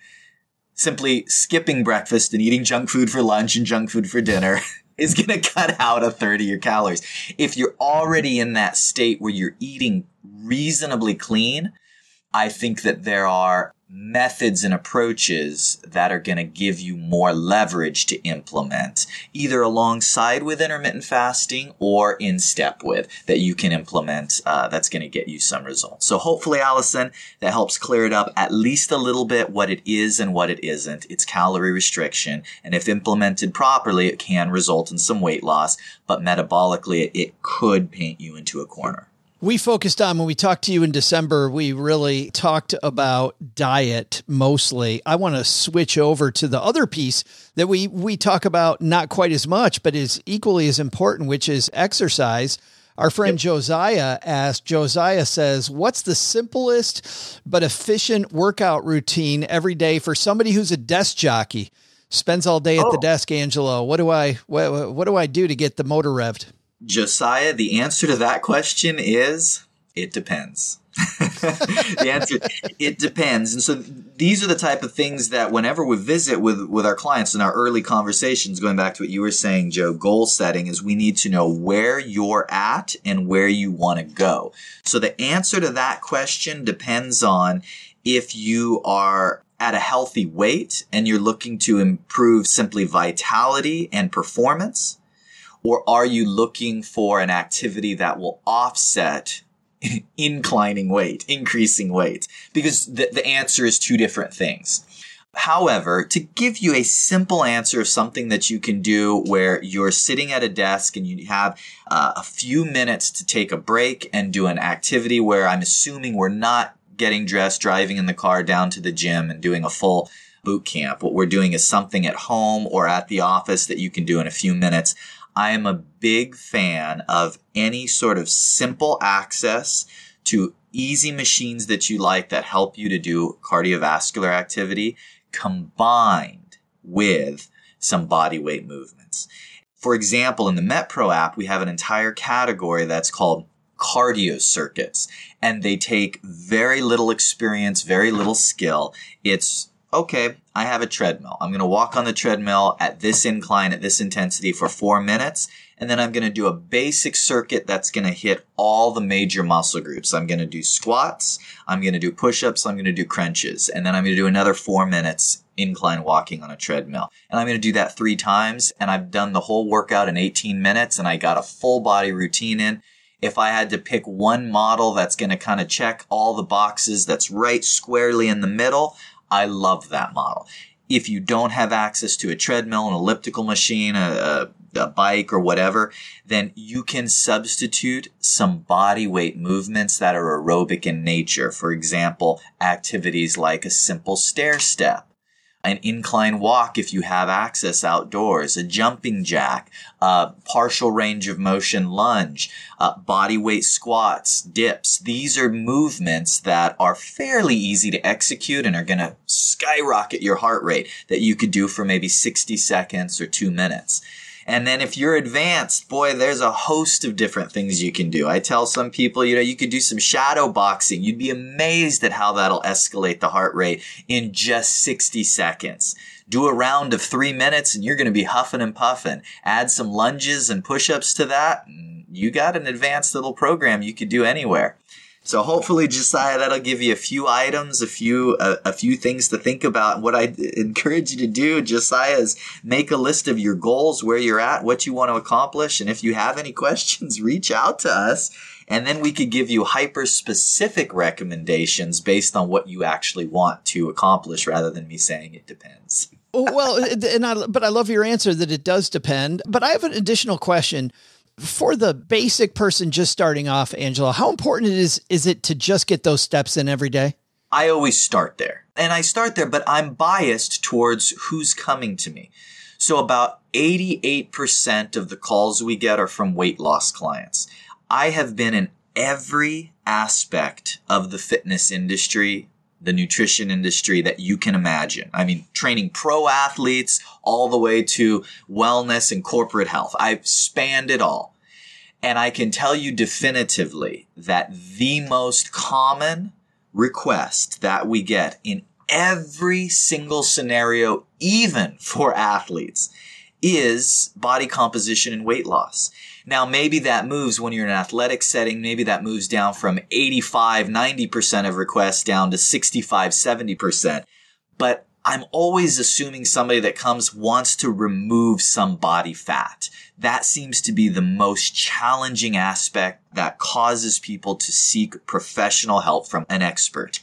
simply skipping breakfast and eating junk food for lunch and junk food for dinner is going to cut out a third of your calories. If you're already in that state where you're eating reasonably clean, I think that there are methods and approaches that are going to give you more leverage to implement, either alongside with intermittent fasting or in step with, that you can implement uh, that's going to get you some results. So hopefully, Allison, that helps clear it up at least a little bit what it is and what it isn't. It's calorie restriction, and if implemented properly, it can result in some weight loss, but metabolically, it could paint you into a corner. We focused on, when we talked to you in December, we really talked about diet mostly. I want to switch over to the other piece that we, we talk about not quite as much, but is equally as important, which is exercise. Our friend yep. Josiah asked, Josiah says, what's the simplest but efficient workout routine every day for somebody who's a desk jockey, spends all day oh. at the desk, Angelo? What do I, what, what do I do to get the motor revved? Josiah, the answer to that question is, it depends. The answer, it depends. And so these are the type of things that whenever we visit with, with our clients in our early conversations, going back to what you were saying, Joe, goal setting is we need to know where you're at and where you want to go. So the answer to that question depends on if you are at a healthy weight and you're looking to improve simply vitality and performance. Or are you looking for an activity that will offset inclining weight, increasing weight? Because the, the answer is two different things. However, to give you a simple answer of something that you can do where you're sitting at a desk and you have uh, a few minutes to take a break and do an activity where I'm assuming we're not getting dressed, driving in the car down to the gym and doing a full boot camp. What we're doing is something at home or at the office that you can do in a few minutes. I am a big fan of any sort of simple access to easy machines that you like that help you to do cardiovascular activity combined with some body weight movements. For example, in the MetPro app, we have an entire category that's called cardio circuits, and they take very little experience, very little skill. It's okay, I have a treadmill. I'm going to walk on the treadmill at this incline, at this intensity for four minutes. And then I'm going to do a basic circuit that's going to hit all the major muscle groups. I'm going to do squats. I'm going to do push-ups. I'm going to do crunches. And then I'm going to do another four minutes incline walking on a treadmill. And I'm going to do that three times. And I've done the whole workout in eighteen minutes and I got a full body routine in. If I had to pick one model that's going to kind of check all the boxes that's right squarely in the middle, I love that model. If you don't have access to a treadmill, an elliptical machine, a, a, a bike or whatever, then you can substitute some body weight movements that are aerobic in nature. For example, activities like a simple stair step, an incline walk if you have access outdoors, a jumping jack, a partial range of motion lunge, uh, body weight squats, dips. These are movements that are fairly easy to execute and are going to skyrocket your heart rate that you could do for maybe sixty seconds or two minutes. And then if you're advanced, boy, there's a host of different things you can do. I tell some people, you know, you could do some shadow boxing. You'd be amazed at how that'll escalate the heart rate in just sixty seconds. Do a round of three minutes and you're going to be huffing and puffing. Add some lunges and push-ups to that. And you got an advanced little program you could do anywhere. So hopefully, Josiah, that'll give you a few items, a few a, a few things to think about. What I encourage you to do, Josiah, is make a list of your goals, where you're at, what you want to accomplish. And if you have any questions, reach out to us. And then we could give you hyper-specific recommendations based on what you actually want to accomplish rather than me saying it depends. Well, and I, but I love your answer that it does depend. But I have an additional question. For the basic person just starting off, Angela, how important it is is it to just get those steps in every day? I always start there. And I start there, but I'm biased towards who's coming to me. So about eighty-eight percent of the calls we get are from weight loss clients. I have been in every aspect of the fitness industry, the nutrition industry that you can imagine. I mean, training pro athletes all the way to wellness and corporate health. I've spanned it all. And I can tell you definitively that the most common request that we get in every single scenario, even for athletes, is body composition and weight loss. Now, maybe that moves when you're in an athletic setting. Maybe that moves down from eighty-five, ninety percent of requests down to sixty-five, seventy percent. But I'm always assuming somebody that comes wants to remove some body fat. That seems to be the most challenging aspect that causes people to seek professional help from an expert.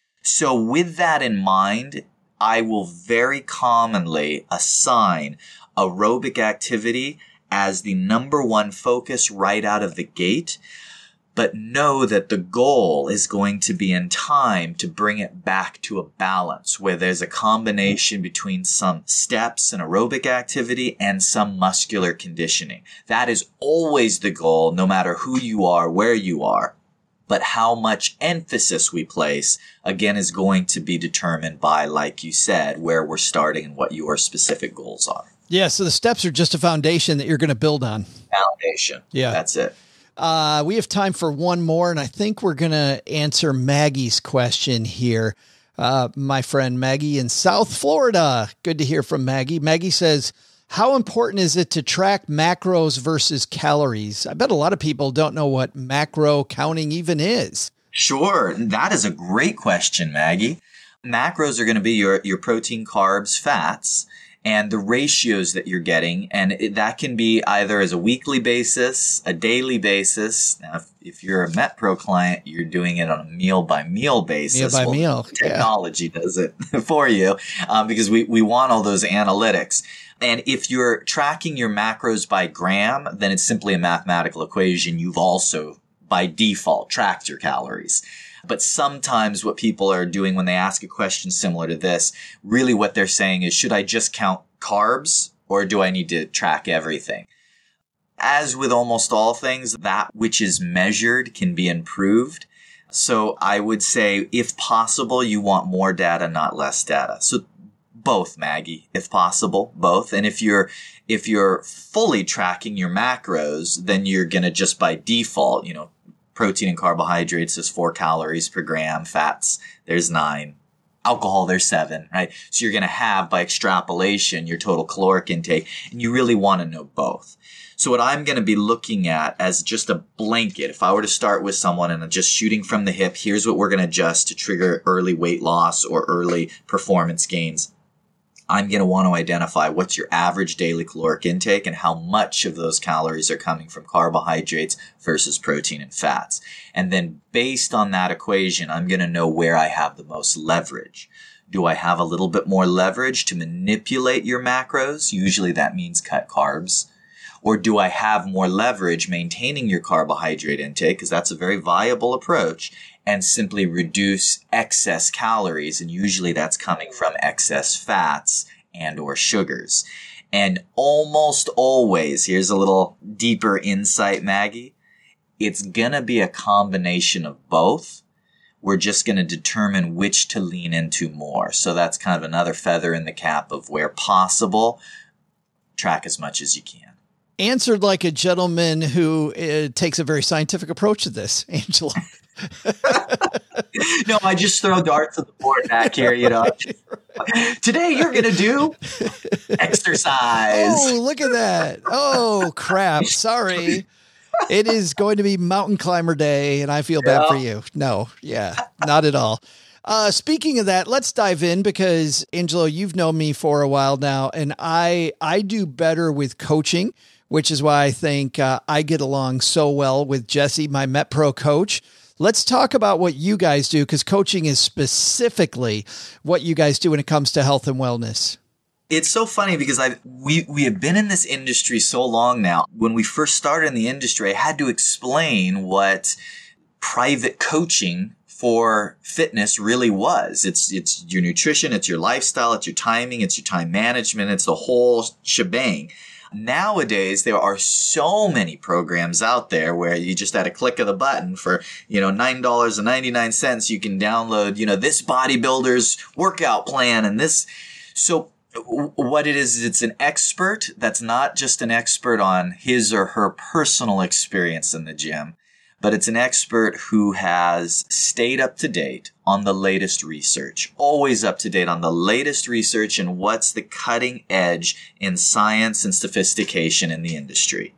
So with that in mind, I will very commonly assign aerobic activity as the number one focus right out of the gate, but know that the goal is going to be in time to bring it back to a balance where there's a combination between some steps and aerobic activity and some muscular conditioning. That is always the goal, no matter who you are, where you are. But how much emphasis we place, again, is going to be determined by, like you said, where we're starting and what your specific goals are. Yeah, so the steps are just a foundation that you're going to build on. Foundation. Yeah. That's it. Uh, we have time for one more, and I think we're going to answer Maggie's question here. Uh, my friend Maggie in South Florida. Good to hear from Maggie. Maggie says, how important is it to track macros versus calories? I bet a lot of people don't know what macro counting even is. Sure. That is a great question, Maggie. Macros are going to be your, your protein, carbs, fats, and the ratios that you're getting. And it, that can be either as a weekly basis, a daily basis. Now, if, if you're a MetPro client, you're doing it on a meal by meal basis. Meal by well, meal. Technology yeah. does it for you, um, because we, we want all those analytics. And if you're tracking your macros by gram, then it's simply a mathematical equation. You've also, by default, tracked your calories. But sometimes what people are doing when they ask a question similar to this, really what they're saying is, should I just count carbs or do I need to track everything? As with almost all things, that which is measured can be improved. So I would say, if possible, you want more data, not less data. So both, Maggie, if possible, both. And if you're, if you're fully tracking your macros, then you're going to just by default, you know, protein and carbohydrates is four calories per gram. Fats, there's nine. alcohol, there's seven, right? So you're going to have, by extrapolation, your total caloric intake, and you really want to know both. So what I'm going to be looking at as just a blanket, if I were to start with someone and just shooting from the hip, here's what we're going to adjust to trigger early weight loss or early performance gains. I'm going to want to identify what's your average daily caloric intake and how much of those calories are coming from carbohydrates versus protein and fats. And then based on that equation, I'm going to know where I have the most leverage. Do I have a little bit more leverage to manipulate your macros? Usually that means cut carbs. Or do I have more leverage maintaining your carbohydrate intake, because that's a very viable approach, and simply reduce excess calories, and usually that's coming from excess fats and or sugars. And almost always, here's a little deeper insight, Maggie, it's gonna be a combination of both. We're just gonna determine which to lean into more. So that's kind of another feather in the cap of where possible, track as much as you can. Answered like a gentleman who uh, takes a very scientific approach to this, Angelo. No, I just throw darts at the board back here, you know. Today you're going to do exercise. Oh, look at that. Oh, crap. Sorry. It is going to be mountain climber day, and I feel bad yeah. for you. No, yeah, not at all. Uh, speaking of that, let's dive in because, Angelo, you've known me for a while now, and I I do better with coaching, which is why I think uh, I get along so well with Jesse, my MetPro coach. Let's talk about what you guys do, because coaching is specifically what you guys do when it comes to health and wellness. It's so funny because I we we have been in this industry so long now. When we first started in the industry, I had to explain what private coaching for fitness really was. It's it's your nutrition, it's your lifestyle, it's your timing, it's your time management, it's the whole shebang. Nowadays, there are so many programs out there where you just at a click of the button for, you know, nine dollars and ninety-nine cents, you can download, you know, this bodybuilder's workout plan and this. So what it is, it's an expert that's not just an expert on his or her personal experience in the gym, but it's an expert who has stayed up to date on the latest research, always up to date on the latest research and what's the cutting edge in science and sophistication in the industry,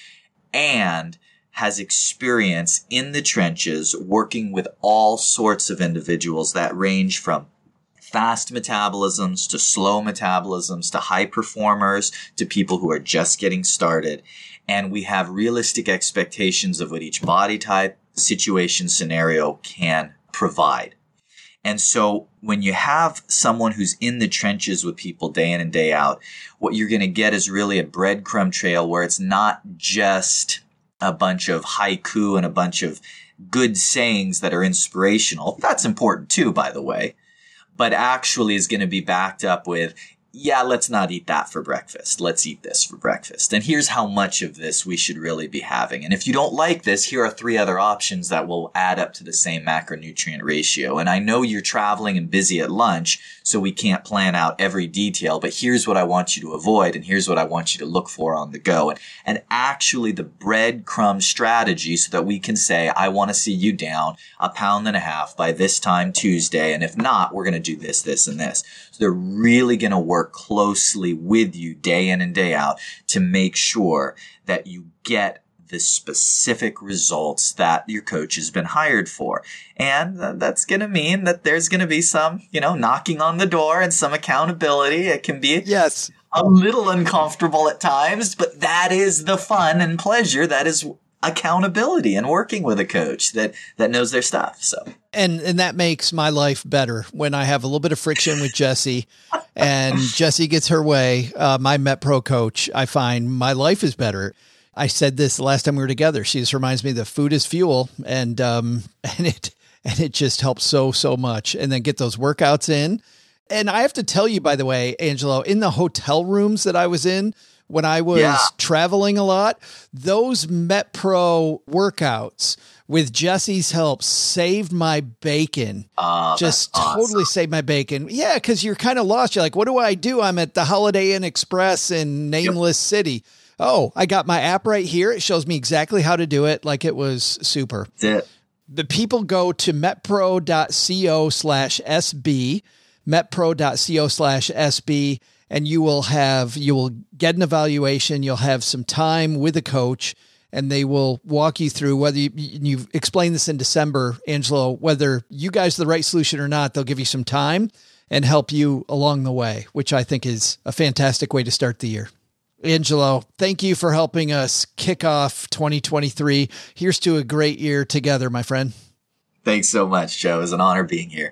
and has experience in the trenches working with all sorts of individuals that range from fast metabolisms to slow metabolisms to high performers to people who are just getting started. And we have realistic expectations of what each body type, situation, scenario can provide. And so when you have someone who's in the trenches with people day in and day out, what you're going to get is really a breadcrumb trail where it's not just a bunch of haiku and a bunch of good sayings that are inspirational. That's important too, by the way, but actually is going to be backed up with, yeah, let's not eat that for breakfast. Let's eat this for breakfast. And here's how much of this we should really be having. And if you don't like this, here are three other options that will add up to the same macronutrient ratio. And I know you're traveling and busy at lunch, so we can't plan out every detail, but here's what I want you to avoid, and here's what I want you to look for on the go. And, and actually the breadcrumb strategy so that we can say, I want to see you down a pound and a half by this time Tuesday. And if not, we're going to do this, this, and this. So they're really going to work closely with you day in and day out to make sure that you get the specific results that your coach has been hired for. And uh, that's going to mean that there's going to be some, you know, knocking on the door and some accountability. It can be yes. a little uncomfortable at times, but that is the fun and pleasure. That is accountability and working with a coach that, that knows their stuff. So, and, and that makes my life better when I have a little bit of friction with Jesse and Jesse gets her way. Uh, my MetPro coach, I find my life is better. I said this the last time we were together. She just reminds me that food is fuel, and, um, and it, and it just helps so, so much. And then get those workouts in. And I have to tell you, by the way, Angelo, in the hotel rooms that I was in, when I was yeah. traveling a lot, those MetPro workouts with Jesse's help saved my bacon. Uh, Just awesome. totally saved my bacon. Yeah, because you're kind of lost. You're like, what do I do? I'm at the Holiday Inn Express in Nameless yep. City. Oh, I got my app right here. It shows me exactly how to do it. Like it was super. That's it. The people go to metpro.co slash SB, metpro.co slash SB, and you will have, you will get an evaluation. You'll have some time with a coach, and they will walk you through whether you, you've explained this in December, Angelo, whether you guys are the right solution or not. They'll give you some time and help you along the way, which I think is a fantastic way to start the year. Angelo, thank you for helping us kick off twenty twenty-three. Here's to a great year together, my friend. Thanks so much, Joe. It was an honor being here.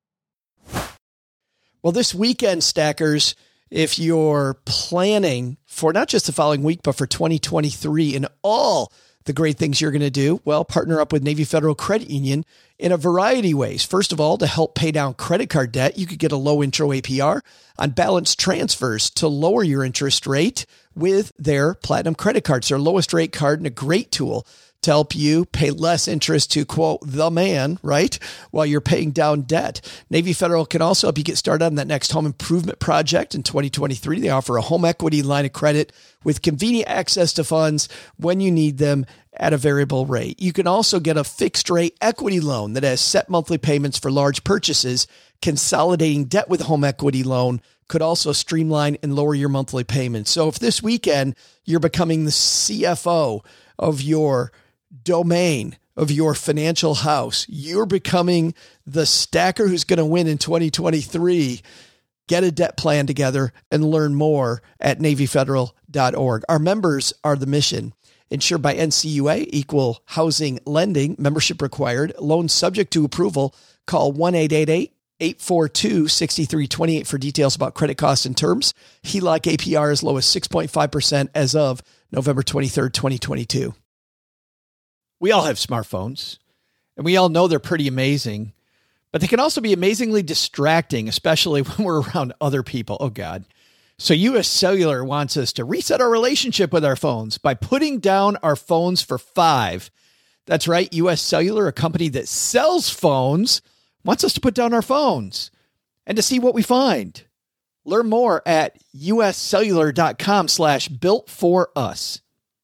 Well, this weekend, Stackers, if you're planning for not just the following week, but for twenty twenty-three and all the great things you're going to do, well, partner up with Navy Federal Credit Union in a variety of ways. First of all, to help pay down credit card debt, you could get a low intro A P R on balance transfers to lower your interest rate with their Platinum credit cards. Their lowest rate card and a great tool to help you pay less interest to, quote, the man, right, while you're paying down debt. Navy Federal can also help you get started on that next home improvement project in twenty twenty-three. They offer a home equity line of credit with convenient access to funds when you need them at a variable rate. You can also get a fixed rate equity loan that has set monthly payments for large purchases. Consolidating debt with a home equity loan could also streamline and lower your monthly payments. So if this weekend you're becoming the C F O of your domain, of your financial house, you're becoming the stacker who's going to win in twenty twenty-three, get a debt plan together and learn more at navy federal dot org. Our members are the mission. Insured by N C U A, equal housing lending, membership required, loan subject to approval. Call one eight eight eight, eight four two, six three two eight for details about credit costs and terms. H E L O C A P R as low as six point five percent as of November twenty-third, twenty twenty-two. We all have smartphones, and we all know they're pretty amazing, but they can also be amazingly distracting, especially when we're around other people. Oh, God. So U S Cellular wants us to reset our relationship with our phones by putting down our phones for five. That's right. U S Cellular, a company that sells phones, wants us to put down our phones and to see what we find. Learn more at uscellular.com slash built for us.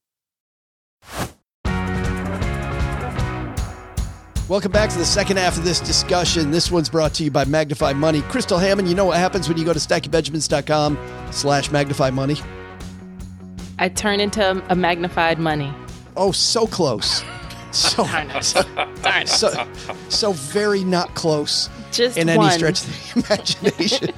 Welcome back to the second half of this discussion. This one's brought to you by Magnify Money. Crystal Hammond, you know what happens when you go to stackingbenjamins.com slash magnify money? I turn into a magnified money. Oh, so close. So, Darn it. so, Darn it. so, so very not close Just in one. any stretch of the imagination.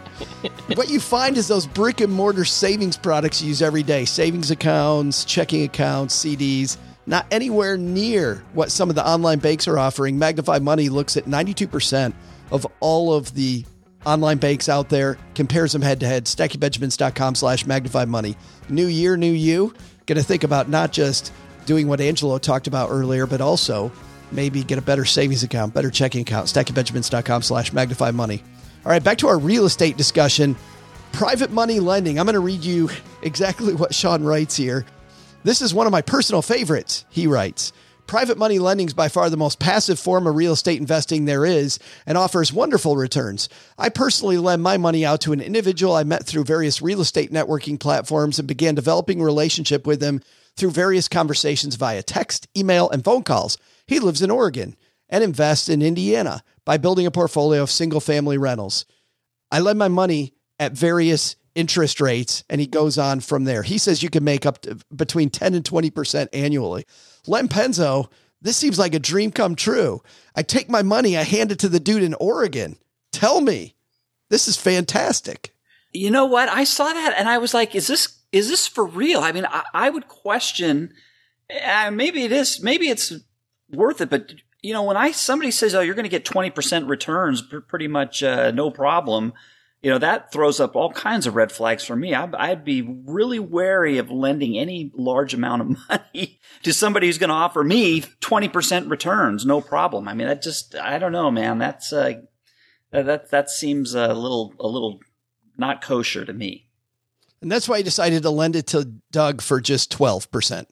What you find is those brick and mortar savings products you use every day. Savings accounts, checking accounts, C Ds. Not anywhere near what some of the online banks are offering. Magnify Money looks at ninety-two percent of all of the online banks out there, compares them head to head. stackingbenjamins.com slash magnify money. New year, new you. Going to think about not just doing what Angelo talked about earlier, but also maybe get a better savings account, better checking account. stackingbenjamins.com slash magnify money. All right, back to our real estate discussion. Private money lending. I'm going to read you exactly what Sean writes here. This is one of my personal favorites, he writes. Private money lending is by far the most passive form of real estate investing there is and offers wonderful returns. I personally lend my money out to an individual I met through various real estate networking platforms and began developing a relationship with him through various conversations via text, email, and phone calls. He lives in Oregon and invests in Indiana by building a portfolio of single-family rentals. I lend my money at various interest rates, and he goes on from there. He says you can make up to between ten and twenty percent annually. Len Penzo, this seems like a dream come true. I take my money, I hand it to the dude in Oregon. Tell me, this is fantastic. You know what? I saw that and I was like, is this, is this for real? I mean, I, I would question, uh, maybe it is, maybe it's worth it, but you know, when I, somebody says, oh, you're going to get twenty percent returns, pr- pretty much, uh, no problem. You know, that throws up all kinds of red flags for me. I'd, I'd be really wary of lending any large amount of money to somebody who's going to offer me twenty percent returns, no problem. I mean, that just, I don't know, man. That's, uh, that, that seems a little, a little not kosher to me. And that's why I decided to lend it to Doug for just twelve percent.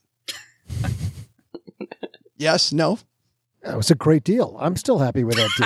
Yes? No? That was a great deal. I'm still happy with that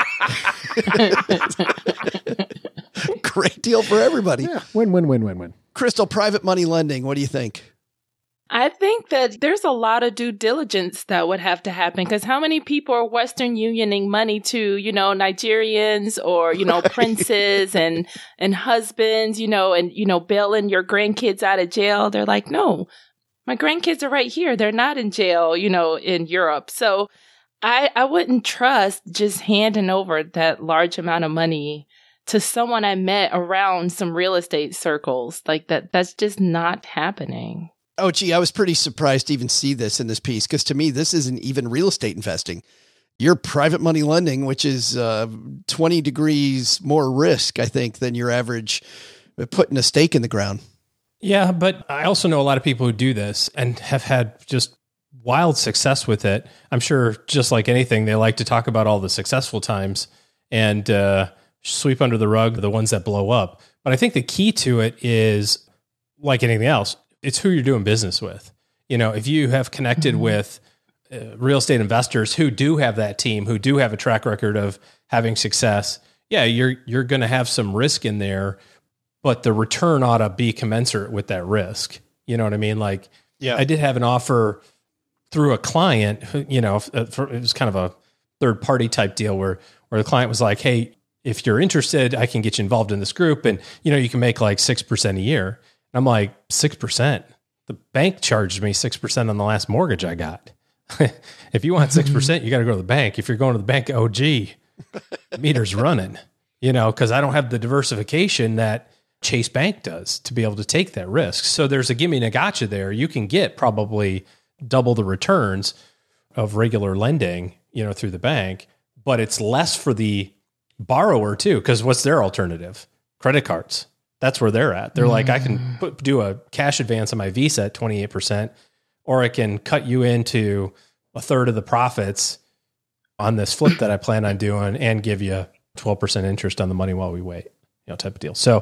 deal. Great deal for everybody. Yeah, win, win, win, win, win. Crystal, private money lending. What do you think? I think that there's a lot of due diligence that would have to happen, because how many people are Western Unioning money to, you know, Nigerians or, you know, princes and, and husbands, you know, and, you know, bailing your grandkids out of jail? They're like, no, my grandkids are right here. They're not in jail, you know, in Europe. So I, I wouldn't trust just handing over that large amount of money to someone I met around some real estate circles. Like that, that's just not happening. Oh, gee, I was pretty surprised to even see this in this piece, because to me, this isn't even real estate investing. You're private money lending, which is uh, twenty degrees more risk, I think, than your average putting a stake in the ground. Yeah, but I also know a lot of people who do this and have had just wild success with it. I'm sure, just like anything, they like to talk about all the successful times and uh, sweep under the rug the ones that blow up. But I think the key to it is, like anything else, it's who you're doing business with. You know, if you have connected mm-hmm. with uh, real estate investors who do have that team, who do have a track record of having success, yeah, you're you're going to have some risk in there, but the return ought to be commensurate with that risk. You know what I mean? Like, yeah, I did have an offer through a client, you know, it was kind of a third party type deal where, where the client was like, hey, if you're interested, I can get you involved in this group. And, you know, you can make like six percent a year. And I'm like, six percent? The bank charged me six percent on the last mortgage I got. If you want six percent, you got to go to the bank. If you're going to the bank, oh, gee, meter's running, you know, because I don't have the diversification that Chase Bank does to be able to take that risk. So there's a gimme and a gotcha there. You can get probably double the returns of regular lending, you know, through the bank, but it's less for the borrower too, because what's their alternative? Credit cards. That's where they're at. They're mm. like, I can put, do a cash advance on my Visa at twenty-eight percent, or I can cut you into a third of the profits on this flip that I plan on doing and give you twelve percent interest on the money while we wait, you know, type of deal. So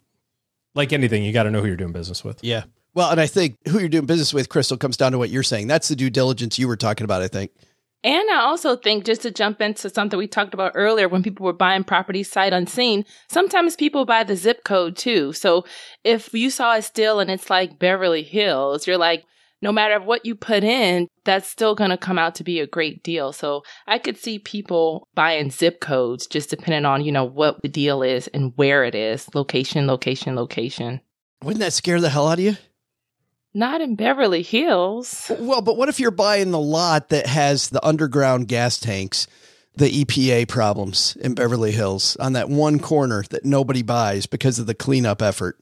like anything, you got to know who you're doing business with. Yeah. Well, and I think who you're doing business with, Crystal, comes down to what you're saying. That's the due diligence you were talking about, I think. And I also think, just to jump into something we talked about earlier, when people were buying properties sight unseen, sometimes people buy the zip code too. So if you saw a steal and it's like Beverly Hills, you're like, no matter what you put in, that's still going to come out to be a great deal. So I could see people buying zip codes just depending on, you know, what the deal is and where it is. Location, location, location. Wouldn't that scare the hell out of you? Not in Beverly Hills. Well, but what if you're buying the lot that has the underground gas tanks, the E P A problems in Beverly Hills, on that one corner that nobody buys because of the cleanup effort?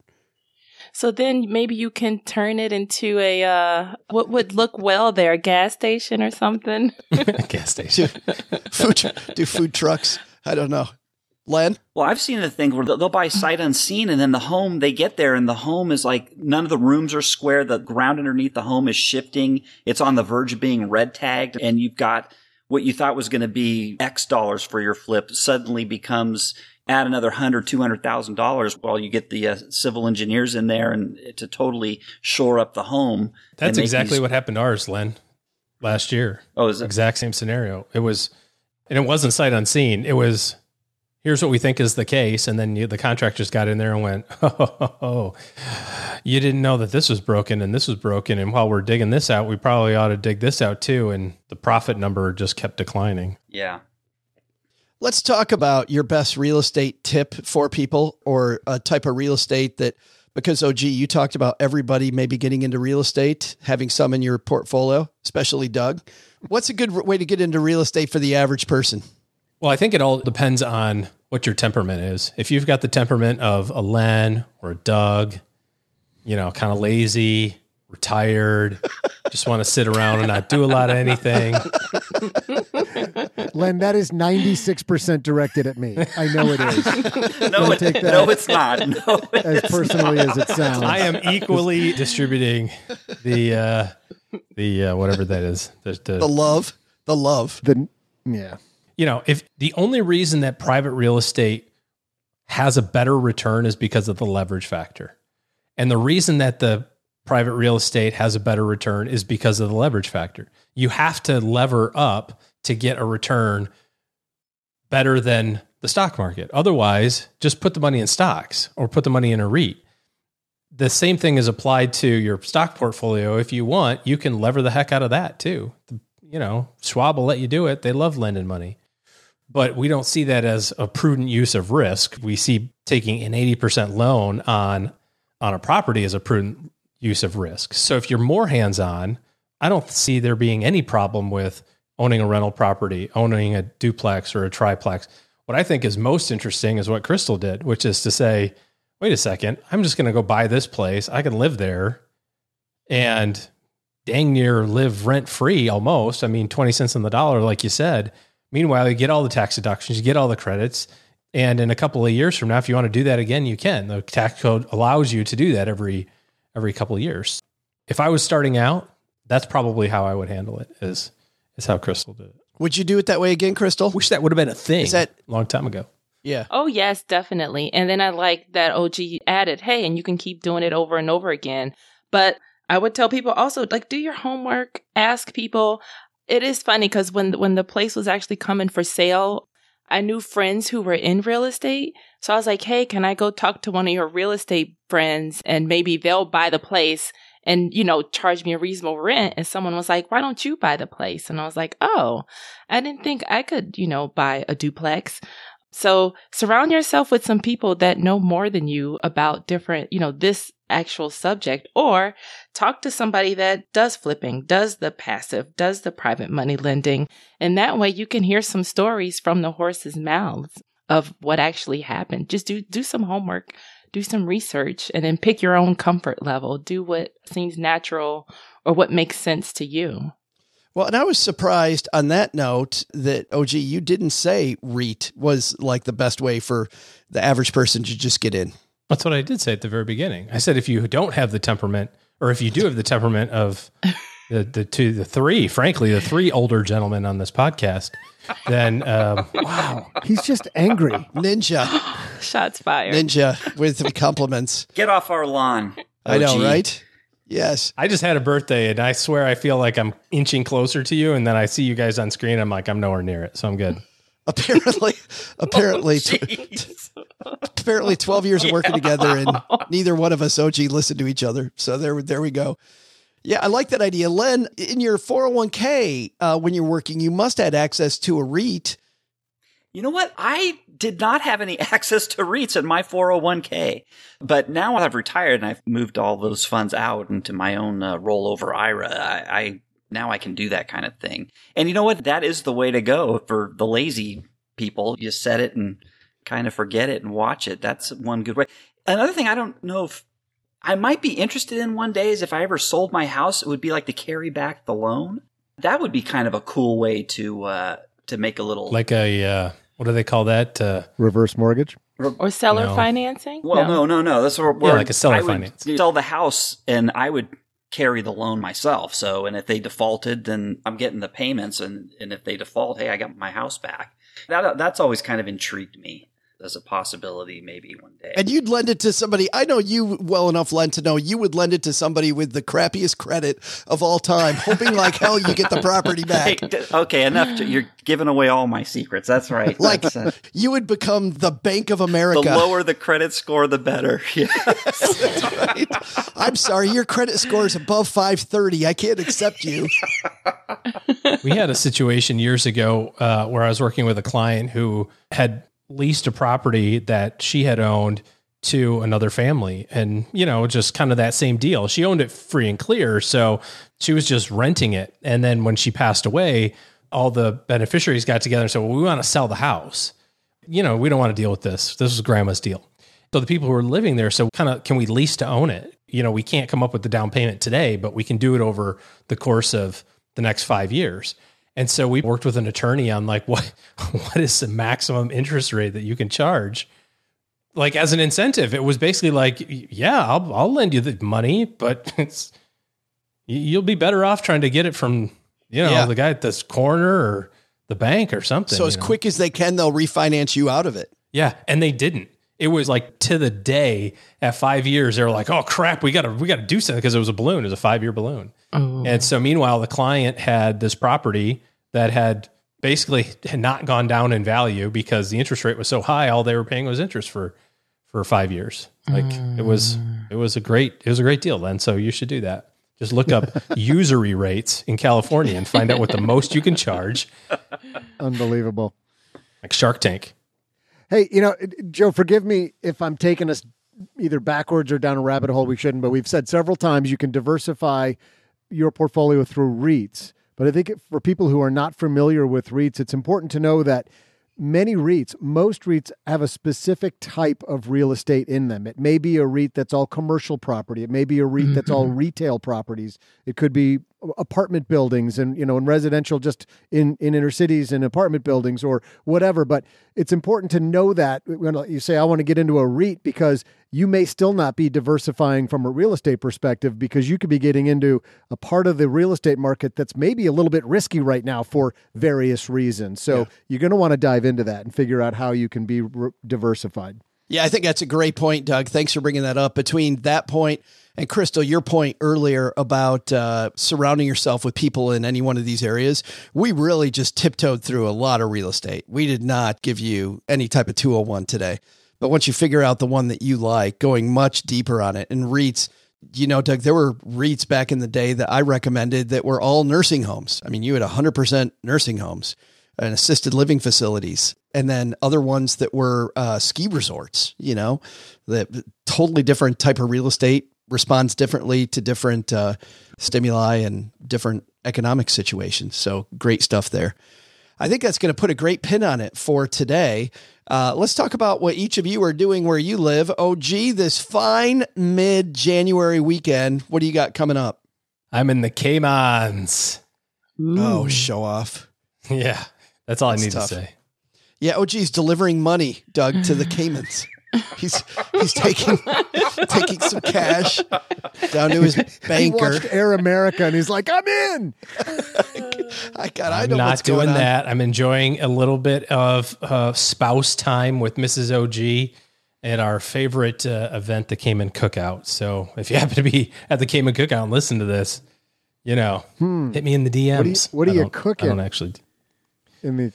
So then maybe you can turn it into a, uh, what would look well there, a gas station or something? Gas station. food, do food trucks? I don't know. Len? Well, I've seen the thing where they'll, they'll buy sight unseen, and then the home, they get there and the home is like, none of the rooms are square. The ground underneath the home is shifting. It's on the verge of being red tagged, and you've got what you thought was going to be X dollars for your flip suddenly becomes add another one hundred thousand dollars, two hundred thousand dollars while you get the uh, civil engineers in there and to totally shore up the home. That's exactly these... what happened to ours, Len, last year. Oh, is it? Exact same scenario. It was, and it wasn't sight unseen. It was, here's what we think is the case. And then you, the contractors got in there and went, oh, oh, oh, you didn't know that this was broken and this was broken. And while we're digging this out, we probably ought to dig this out too. And the profit number just kept declining. Yeah. Let's talk about your best real estate tip for people, or a type of real estate that, because, oh, gee, you talked about everybody maybe getting into real estate, having some in your portfolio, especially Doug. What's a good way to get into real estate for the average person? Well, I think it all depends on what your temperament is. If you've got the temperament of a Len or a Doug, you know, kind of lazy, retired, just want to sit around and not do a lot of anything. Len, that is ninety-six percent directed at me. I know it is. no, it, take that no, it's not. No, it as personally not. as it sounds. I am equally distributing the, uh, the uh, whatever that is. The, the, the love. The love. The Yeah. You know, if the only reason that private real estate has a better return is because of the leverage factor. And the reason that the private real estate has a better return is because of the leverage factor. You have to lever up to get a return better than the stock market. Otherwise, just put the money in stocks or put the money in a REIT. the same thing is applied to your stock portfolio. If you want, you can lever the heck out of that too. You know, Schwab will let you do it. They love lending money. But we don't see that as a prudent use of risk. We see taking an eighty percent loan on on a property as a prudent use of risk. So if you're more hands-on, I don't see there being any problem with owning a rental property, owning a duplex or a triplex. What I think is most interesting is what Crystal did, which is to say, wait a second, I'm just going to go buy this place. I can live there and dang near live rent-free almost. I mean, twenty cents on the dollar, like you said. Meanwhile, you get all the tax deductions, you get all the credits. And in a couple of years from now, if you want to do that again, you can. The tax code allows you to do that every every couple of years. If I was starting out, that's probably how I would handle it, is, is how Crystal did it. Would you do it that way again, Crystal? Wish that would have been a thing Is that, a long time ago. Yeah. Oh, yes, definitely. And then I like that O G added, hey, and you can keep doing it over and over again. But I would tell people also, like, do your homework, ask people. It is funny because when, when the place was actually coming for sale, I knew friends who were in real estate. So I was like, hey, can I go talk to one of your real estate friends and maybe they'll buy the place and, you know, charge me a reasonable rent? And someone was like, why don't you buy the place? And I was like, oh, I didn't think I could, you know, buy a duplex. So surround yourself with some people that know more than you about different, you know, this actual subject, or talk to somebody that does flipping, does the passive, does the private money lending. And that way you can hear some stories from the horse's mouths of what actually happened. Just do, do some homework, do some research, and then pick your own comfort level. Do what seems natural or what makes sense to you. Well, and I was surprised on that note that, O G, you didn't say REIT was like the best way for the average person to just get in. That's what I did say at the very beginning. I said, if you don't have the temperament, or if you do have the temperament of the, the two, the three, frankly, the three older gentlemen on this podcast, then, um, wow, he's just angry. Ninja. Shots fired. Ninja with the compliments. Get off our lawn. I know, right? Yes. I just had a birthday and I swear I feel like I'm inching closer to you. And then I see you guys on screen. I'm like, I'm nowhere near it. So I'm good. Apparently, apparently, Oh, t- apparently twelve years of working Yeah. together and neither one of us, O G, listened to each other. So there, there we go. Yeah. I like that idea. Len, in your four oh one k, uh, when you're working, you must have access to a REIT. You know what? I did not have any access to REITs in my four oh one k, but now I've retired and I've moved all those funds out into my own uh, rollover I R A. I, I now I can do that kind of thing. And you know what? That is the way to go for the lazy people. You set it and kind of forget it and watch it. That's one good way. Another thing I don't know if I might be interested in one day is if I ever sold my house, it would be like to carry back the loan. That would be kind of a cool way to uh, to make a little like a uh, what do they call that? Uh, Reverse mortgage or seller No. financing? Well, no, no, no. That's where, where like a seller I would finance. sell the house and I would carry the loan myself. So, and if they defaulted, then I'm getting the payments. And, and if they default, hey, I got my house back. That that's always kind of intrigued me as a possibility maybe one day. And you'd lend it to somebody. I know you well enough, Len, to know you would lend it to somebody with the crappiest credit of all time, hoping like hell you get the property back. Hey, d- okay, enough. To, you're giving away all my secrets. That's right. Like That's, uh, you would become the Bank of America. the lower the credit score, the better. Yeah. Right? I'm sorry, your credit score is above five thirty. I can't accept you. we had a situation years ago uh, where I was working with a client who had leased a property that she had owned to another family. And, you know, just kind of that same deal. She owned it free and clear. So she was just renting it. And then when she passed away, all the beneficiaries got together and said, well, we want to sell the house. You know, we don't want to deal with this. This was grandma's deal. So the people who are living there, so kind of, can we lease to own it? You know, we can't come up with the down payment today, but we can do it over the course of the next five years. And so we worked with an attorney on like, what, what is the maximum interest rate that you can charge? Like as an incentive, it was basically like, yeah, I'll, I'll lend you the money, but it's, you'll be better off trying to get it from, you know, Yeah. the guy at this corner or the bank or something. So as you know? quick as they can, they'll refinance you out of it. Yeah. And they didn't. It was like to the day at five years, they were like, oh crap, we gotta, we gotta do something because it was a balloon. It was a five year balloon. Oh. And so meanwhile, the client had this property that had basically had not gone down in value because the interest rate was so high. All they were paying was interest for, for five years. Like it was, it was a great, it was a great deal, Len. So you should do that. Just look up usury rates in California and find out what the most you can charge. Unbelievable. Like Shark Tank. Hey, you know, Joe, forgive me if I'm taking us either backwards or down a rabbit hole we shouldn't, but we've said several times you can diversify your portfolio through REITs. But I think for people who are not familiar with REITs, it's important to know that many REITs, most REITs have a specific type of real estate in them. It may be a REIT that's all commercial property. It may be a REIT that's all retail properties. It could be apartment buildings and, you know, in residential, just in, in inner cities and apartment buildings or whatever. But it's important to know that when you say, I want to get into a REIT, because you may still not be diversifying from a real estate perspective, because you could be getting into a part of the real estate market that's maybe a little bit risky right now for various reasons. So yeah. You're going to want to dive into that and figure out how you can be re- diversified. Yeah, I think that's a great point, Doug. Thanks for bringing that up. Between that point and Crystal, your point earlier about uh, surrounding yourself with people in any one of these areas, we really just tiptoed through a lot of real estate. We did not give you any type of two oh one today. But once you figure out the one that you like, going much deeper on it, and REITs, you know, Doug, there were REITs back in the day that I recommended that were all nursing homes. I mean, you had one hundred percent nursing homes and assisted living facilities, and then other ones that were uh, ski resorts, you know, that totally different type of real estate, responds differently to different uh, stimuli and different economic situations. So great stuff there. I think that's going to put a great pin on it for today. Uh, let's talk about what each of you are doing where you live. O G, this fine mid-January weekend, what do you got coming up? I'm in the Caymans. Ooh. Oh, show off. Yeah, that's all that's I need tough. to say. Yeah, O G's delivering money, Doug, to the Caymans. He's he's taking taking some cash down to his banker. He watched Air America and he's like, I'm in. I got. I I'm know not what's doing going on. that. I'm enjoying a little bit of uh, spouse time with Missus O G at our favorite uh, event, the Cayman Cookout. So if you happen to be at the Cayman Cookout and listen to this, you know, hmm. hit me in the D Ms. What are you, what are you I cooking? I don't actually. In the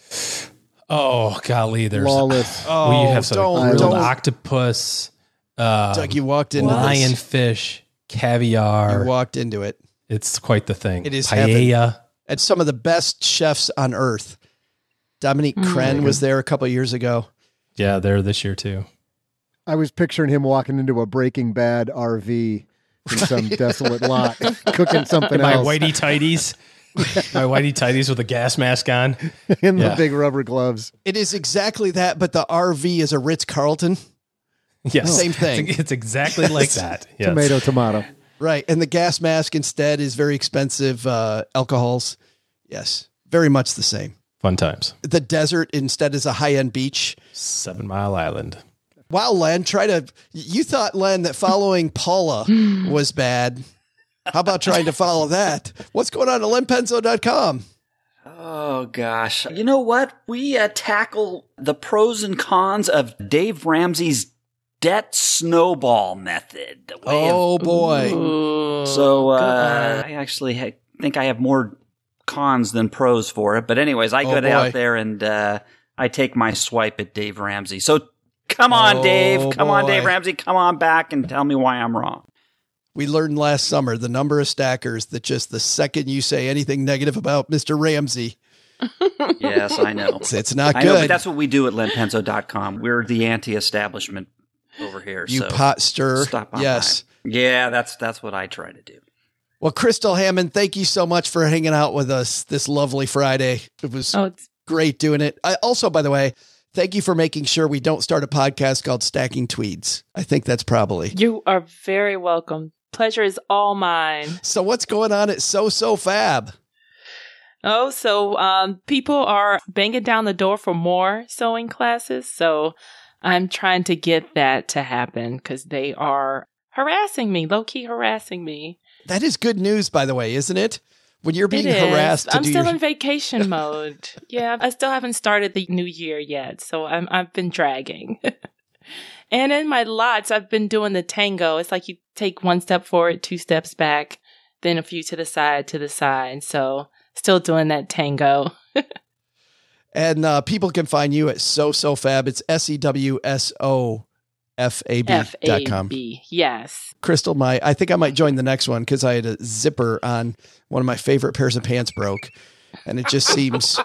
Oh, golly, there's lawless. Oh, we have some don't, grilled don't. octopus, uh, Doug, you walked into lionfish, caviar. You walked into it. It's quite the thing. It is paella. heaven. It's some of the best chefs on earth. Dominique mm. Crenn was there a couple of years ago. Yeah, they're this year too. I was picturing him walking into a Breaking Bad R V in some desolate lot, cooking something my else. My whitey tighties. My whitey tighties with a gas mask on. In yeah. the big rubber gloves. It is exactly that, but the R V is a Ritz-Carlton. Yes. Same thing. It's, it's exactly like that. Yes. Tomato, tomato. Right. And the gas mask instead is very expensive uh, alcohols. Yes. Very much the same. Fun times. The desert instead is a high-end beach. Seven Mile Island. Wow, Len, try to, you thought, Len, that following Paula was bad. How about trying to follow that? What's going on at len penzo dot com? Oh, gosh. You know what? We uh, tackle the pros and cons of Dave Ramsey's debt snowball method. The way oh, of, boy. Ooh, so uh, I actually ha- think I have more cons than pros for it. But anyways, I oh, go out there and uh, I take my swipe at Dave Ramsey. So come on, oh, Dave. Come boy. on, Dave Ramsey. Come on back and tell me why I'm wrong. We learned last summer the number of stackers that just the second you say anything negative about Mister Ramsey. Yes, I know. It's, it's not I good. know, but that's what we do at len penzo dot com. We're the anti-establishment over here. You so pot stir. Stop on yes. by. Yeah, that's that's what I try to do. Well, Crystal Hammond, thank you so much for hanging out with us this lovely Friday. It was oh, it's- great doing it. I, also, by the way, thank you for making sure we don't start a podcast called Stacking Tweeds. I think that's probably. You are very welcome. Pleasure is all mine. So what's going on at So So Fab? Oh, so um, people are banging down the door for more sewing classes. So I'm trying to get that to happen because they are harassing me, low-key harassing me. That is good news, by the way, isn't it? When you're being It is. harassed to I'm do still your... in vacation mode. Yeah, I still haven't started the new year yet, so I'm, I've been dragging. And in my lots, I've been doing the tango. It's like you take one step forward, two steps back, then a few to the side, to the side. So still doing that tango. And uh, people can find you at So So Fab. It's S E W S O F A B dot com. F A B, yes. Crystal, my I think I might join the next one because I had a zipper on one of my favorite pairs of pants broke, and it just seems.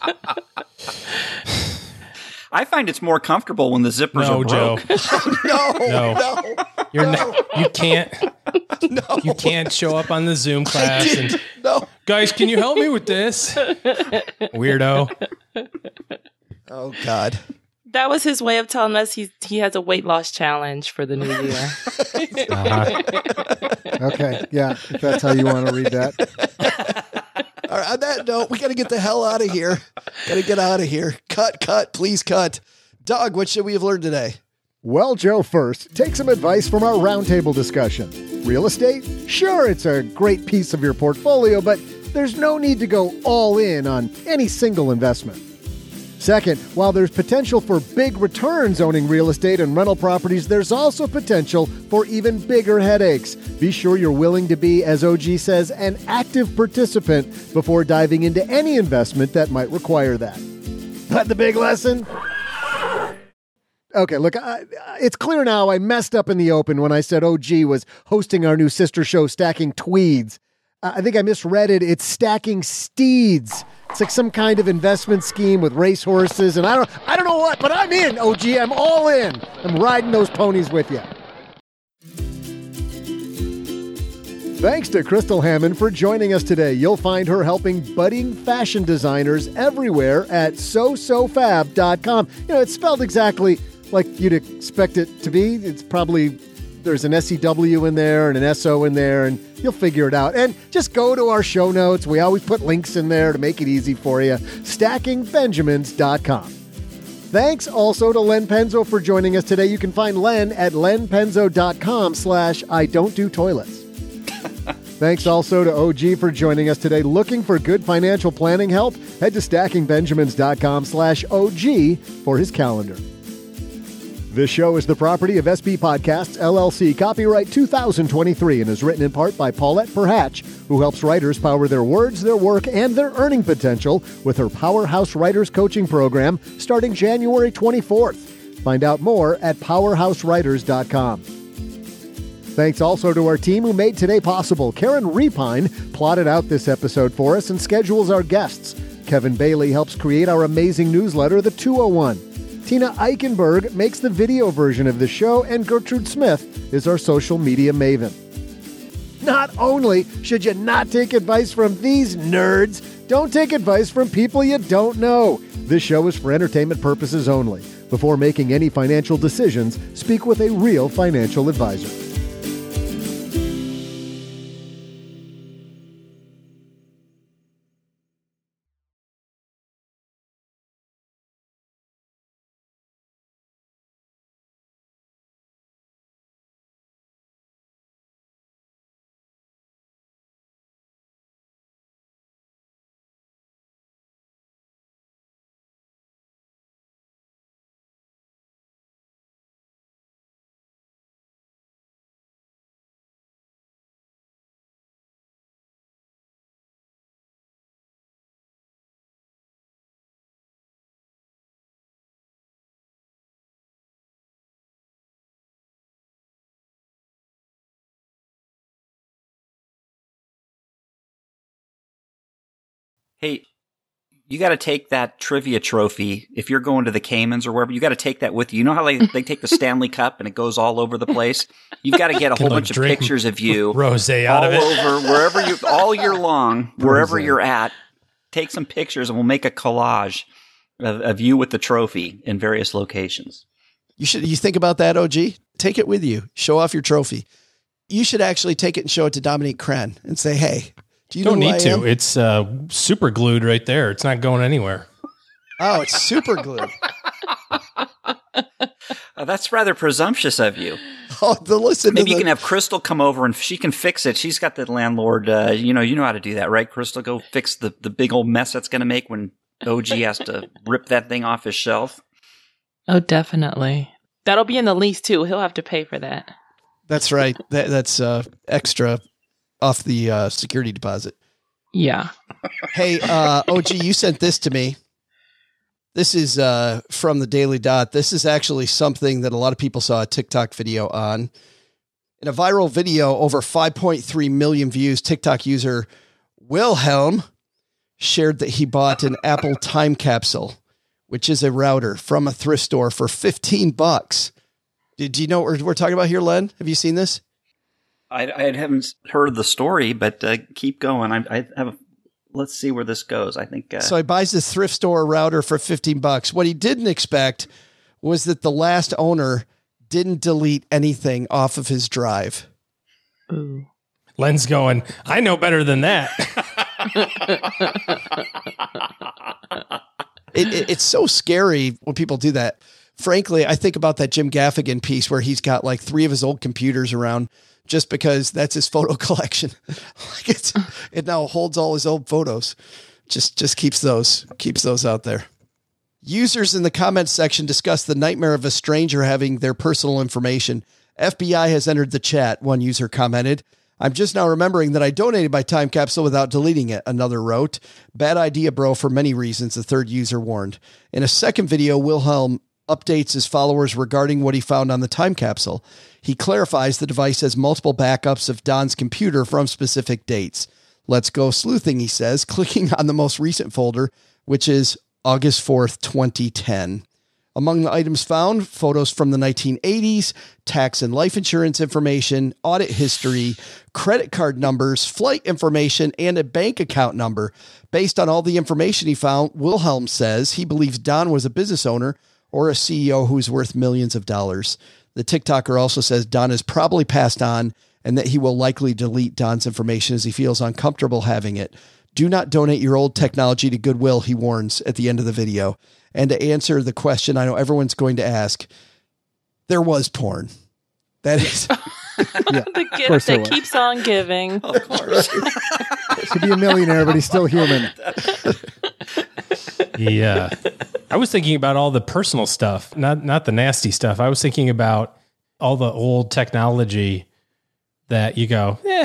I find it's more comfortable when the zippers no, are broke. Joe. no, no, no, You're no. not, you can't. No. You can't show up on the Zoom class and no. guys, can you help me with this? Weirdo. Oh God. That was his way of telling us he he has a weight loss challenge for the new year. Uh-huh. Okay, yeah, if that's how you want to read that. All right, on that note, we got to get the hell out of here. Got to get out of here. Cut, cut, please cut. Doug, what should we have learned today? Well, Joe, first, take some advice from our roundtable discussion. Real estate? Sure, it's a great piece of your portfolio, but there's no need to go all in on any single investment. Second, while there's potential for big returns owning real estate and rental properties, there's also potential for even bigger headaches. Be sure you're willing to be, as O G says, an active participant before diving into any investment that might require that. But the big lesson? Okay, look, I, it's clear now I messed up in the open when I said O G was hosting our new sister show, Stacking Tweeds. Uh, I think I misread it. It's Stacking Steeds. It's like some kind of investment scheme with racehorses, and I don't, I don't know what, but I'm in, O G. I'm all in. I'm riding those ponies with you. Thanks to Crystal Hammond for joining us today. You'll find her helping budding fashion designers everywhere at so so fab dot com. You know, it's spelled exactly like you'd expect it to be. It's probably, there's an S E W in there and an S O in there, and you'll figure it out. And just go to our show notes. We always put links in there to make it easy for you. stacking benjamins dot com. Thanks also to Len Penzo for joining us today. You can find Len at len penzo dot com slash I don't do toilets. Thanks also to O G for joining us today. Looking for good financial planning help? Head to stacking benjamins dot com slash O G for his calendar. This show is the property of S B Podcasts, L L C, copyright two thousand twenty-three, and is written in part by Paulette Perhatch, who helps writers power their words, their work, and their earning potential with her Powerhouse Writers Coaching Program starting January twenty-fourth. Find out more at powerhouse writers dot com. Thanks also to our team who made today possible. Karen Repine plotted out this episode for us and schedules our guests. Kevin Bailey helps create our amazing newsletter, The two oh one. Tina Eichenberg makes the video version of the show, and Gertrude Smith is our social media maven. Not only should you not take advice from these nerds, don't take advice from people you don't know. This show is for entertainment purposes only. Before making any financial decisions, speak with a real financial advisor. Hey, you got to take that trivia trophy. If you're going to the Caymans or wherever, you got to take that with you. You know how they, they take the Stanley Cup and it goes all over the place? You've got to get a whole like bunch of pictures of you. Rosé out all of it. over, wherever you, all year long, wherever Rosé. you're at. Take some pictures and we'll make a collage of, of you with the trophy in various locations. You should, you think about that, O G? Take it with you. Show off your trophy. You should actually take it and show it to Dominique Crenn and say, hey, do you Don't know who need I to. am? It's uh, super glued right there. It's not going anywhere. Oh, it's super glued. Uh, that's rather presumptuous of you. Oh, the listen. Maybe to you the, can have Crystal come over and she can fix it. She's got the landlord. Uh, you know, you know how to do that, right? Crystal, go fix the, the big old mess that's going to make when O G has to rip that thing off his shelf. Oh, definitely. That'll be in the lease too. He'll have to pay for that. That's right. That, that's uh, extra off the uh, security deposit. Yeah. Hey, uh, O G, you sent this to me. This is uh, from the Daily Dot. This is actually something that a lot of people saw a TikTok video on. In a viral video, over five point three million views, TikTok user Wilhelm shared that he bought an Apple time capsule, which is a router from a thrift store for fifteen bucks. Did you know what we're, we're talking about here, Len? Have you seen this? I, I haven't heard the story, but uh, keep going. I, I have a, let's see where this goes. I think. Uh, so he buys this thrift store router for fifteen bucks. What he didn't expect was that the last owner didn't delete anything off of his drive. Ooh. Len's going, I know better than that. it, it, it's so scary when people do that. Frankly, I think about that Jim Gaffigan piece where he's got like three of his old computers around just because that's his photo collection. Like it's, it now holds all his old photos. Just, just keeps those, keeps those out there. Users in the comments section discuss the nightmare of a stranger having their personal information. F B I has entered the chat, one user commented. I'm just now remembering that I donated my time capsule without deleting it, another wrote. Bad idea, bro, for many reasons, the third user warned. In a second video, Wilhelm updates his followers regarding what he found on the time capsule. He clarifies the device has multiple backups of Don's computer from specific dates. Let's go sleuthing, he says, clicking on the most recent folder, which is August fourth, twenty ten. Among the items found, photos from the nineteen eighties, tax and life insurance information, audit history, credit card numbers, flight information, and a bank account number. Based on all the information he found, Wilhelm says he believes Don was a business owner or a C E O who's worth millions of dollars. The TikToker also says Don has probably passed on and that he will likely delete Don's information as he feels uncomfortable having it. Do not donate your old technology to Goodwill, he warns at the end of the video. And to answer the question I know everyone's going to ask, there was porn. That is yeah, the gift that keeps on giving. Of course. To be a millionaire, but he's still human. Yeah. I was thinking about all the personal stuff, not not the nasty stuff. I was thinking about all the old technology that you go, eh,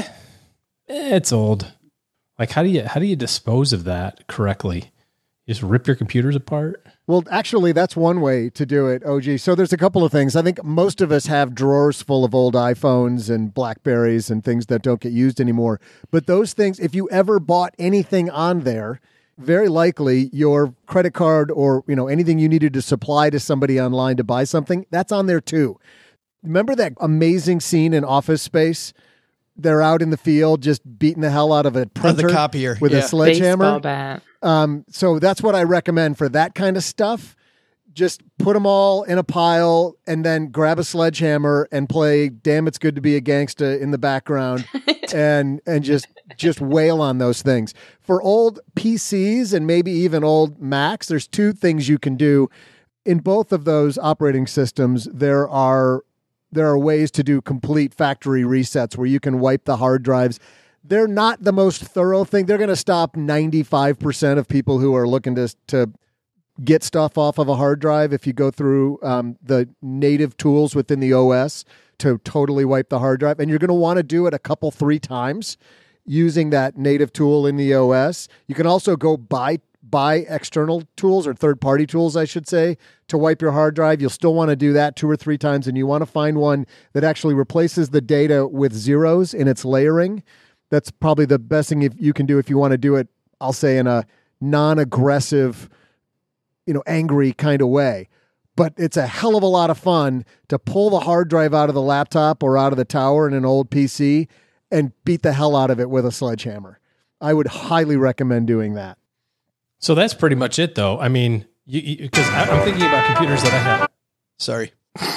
eh it's old. Like, how do you how do you dispose of that correctly? You just rip your computers apart? Well, actually, that's one way to do it, O G. So there's a couple of things. I think most of us have drawers full of old iPhones and Blackberries and things that don't get used anymore. But those things, if you ever bought anything on there, very likely your credit card or, you know, anything you needed to supply to somebody online to buy something, that's on there too. Remember that amazing scene in Office Space? They're out in the field just beating the hell out of a printer the copier. with Yeah. a sledgehammer. Baseball bat. Um, so that's what I recommend for that kind of stuff. Just put them all in a pile and then grab a sledgehammer and play Damn It's Good to Be a Gangsta in the background and and just just wail on those things. For old P Cs and maybe even old Macs, there's two things you can do. In both of those operating systems, there are there are ways to do complete factory resets where you can wipe the hard drives. They're not the most thorough thing. They're going to stop ninety-five percent of people who are looking to to get stuff off of a hard drive if you go through um, the native tools within the O S to totally wipe the hard drive. And you're going to want to do it a couple, three times using that native tool in the O S. You can also go buy buy external tools or third-party tools, I should say, to wipe your hard drive. You'll still want to do that two or three times, and you want to find one that actually replaces the data with zeros in its layering. That's probably the best thing if you can do if you want to do it, I'll say, in a non-aggressive, you know, angry kind of way. But it's a hell of a lot of fun to pull the hard drive out of the laptop or out of the tower in an old P C and beat the hell out of it with a sledgehammer. I would highly recommend doing that. So that's pretty much it, though. I mean, because I'm thinking about computers that I have. Sorry.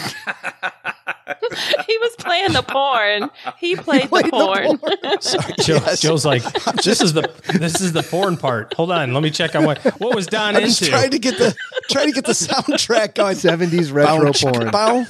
He was playing the porn. He played, he played the porn. The porn. Sorry, Joe, yes. Joe's like, this is the this is the porn part. Hold on, let me check on what what was Don I'm into. just trying to get the trying to get the soundtrack going. seventies retro Bow, porn. Bow.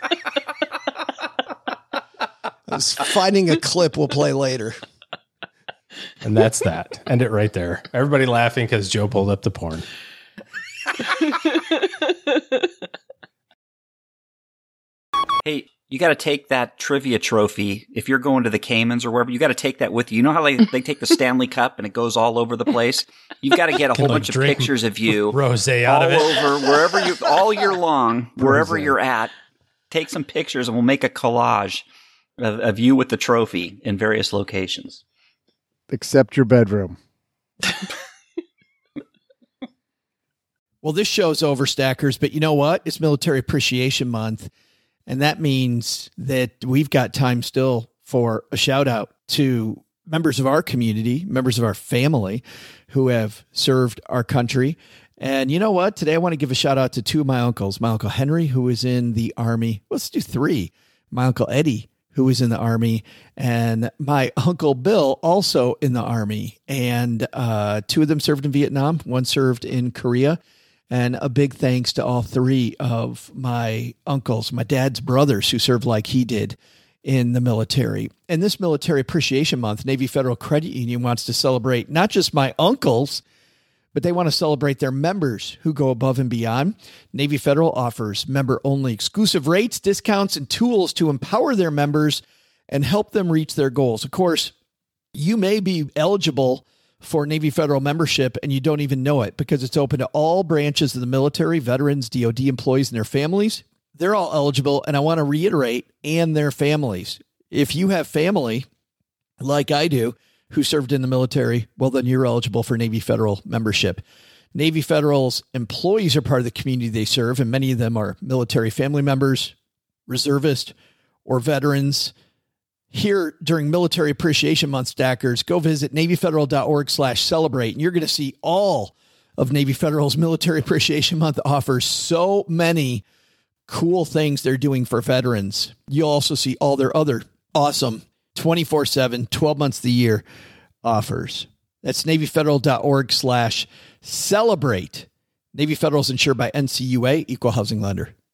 I was finding a clip we'll play later. And that's that. End it right there. Everybody laughing because Joe pulled up the porn. Hey, You got to take that trivia trophy. If you're going to the Caymans or wherever, you got to take that with you. You know how they, they take the Stanley Cup and it goes all over the place? You've got to get a whole like bunch of pictures of you. Rosé out all of it. over, wherever you, all year long, wherever Rosé. you're at. Take some pictures and we'll make a collage of, of you with the trophy in various locations. Except your bedroom. Well, this show's over, Stackers, but you know what? It's Military Appreciation Month, and that means that we've got time still for a shout out to members of our community, members of our family who have served our country. And you know what? Today I want to give a shout out to two of my uncles. My Uncle Henry, who was in the Army. Let's do three. My Uncle Eddie, who was in the Army, and my Uncle Bill, also in the Army. And uh, two of them served in Vietnam. One served in Korea. And a big thanks to all three of my uncles, my dad's brothers, who served like he did in the military. And this Military Appreciation Month, Navy Federal Credit Union wants to celebrate not just my uncles, but they want to celebrate their members who go above and beyond. Navy Federal offers member-only exclusive rates, discounts, and tools to empower their members and help them reach their goals. Of course, you may be eligible for Navy Federal membership and you don't even know it because it's open to all branches of the military, veterans, D O D employees, and their families. They're all eligible, and I want to reiterate, and their families. If you have family, like I do, who served in the military, well, then you're eligible for Navy Federal membership. Navy Federal's employees are part of the community they serve, and many of them are military family members, reservists, or veterans. Here during Military Appreciation Month, Stackers, go visit NavyFederal.org slash celebrate, and you're going to see all of Navy Federal's Military Appreciation Month offers so many cool things they're doing for veterans. You'll also see all their other awesome twenty-four seven, twelve months of the year offers. That's NavyFederal.org slash celebrate. Navy Federal is insured by N C U A, Equal Housing Lender.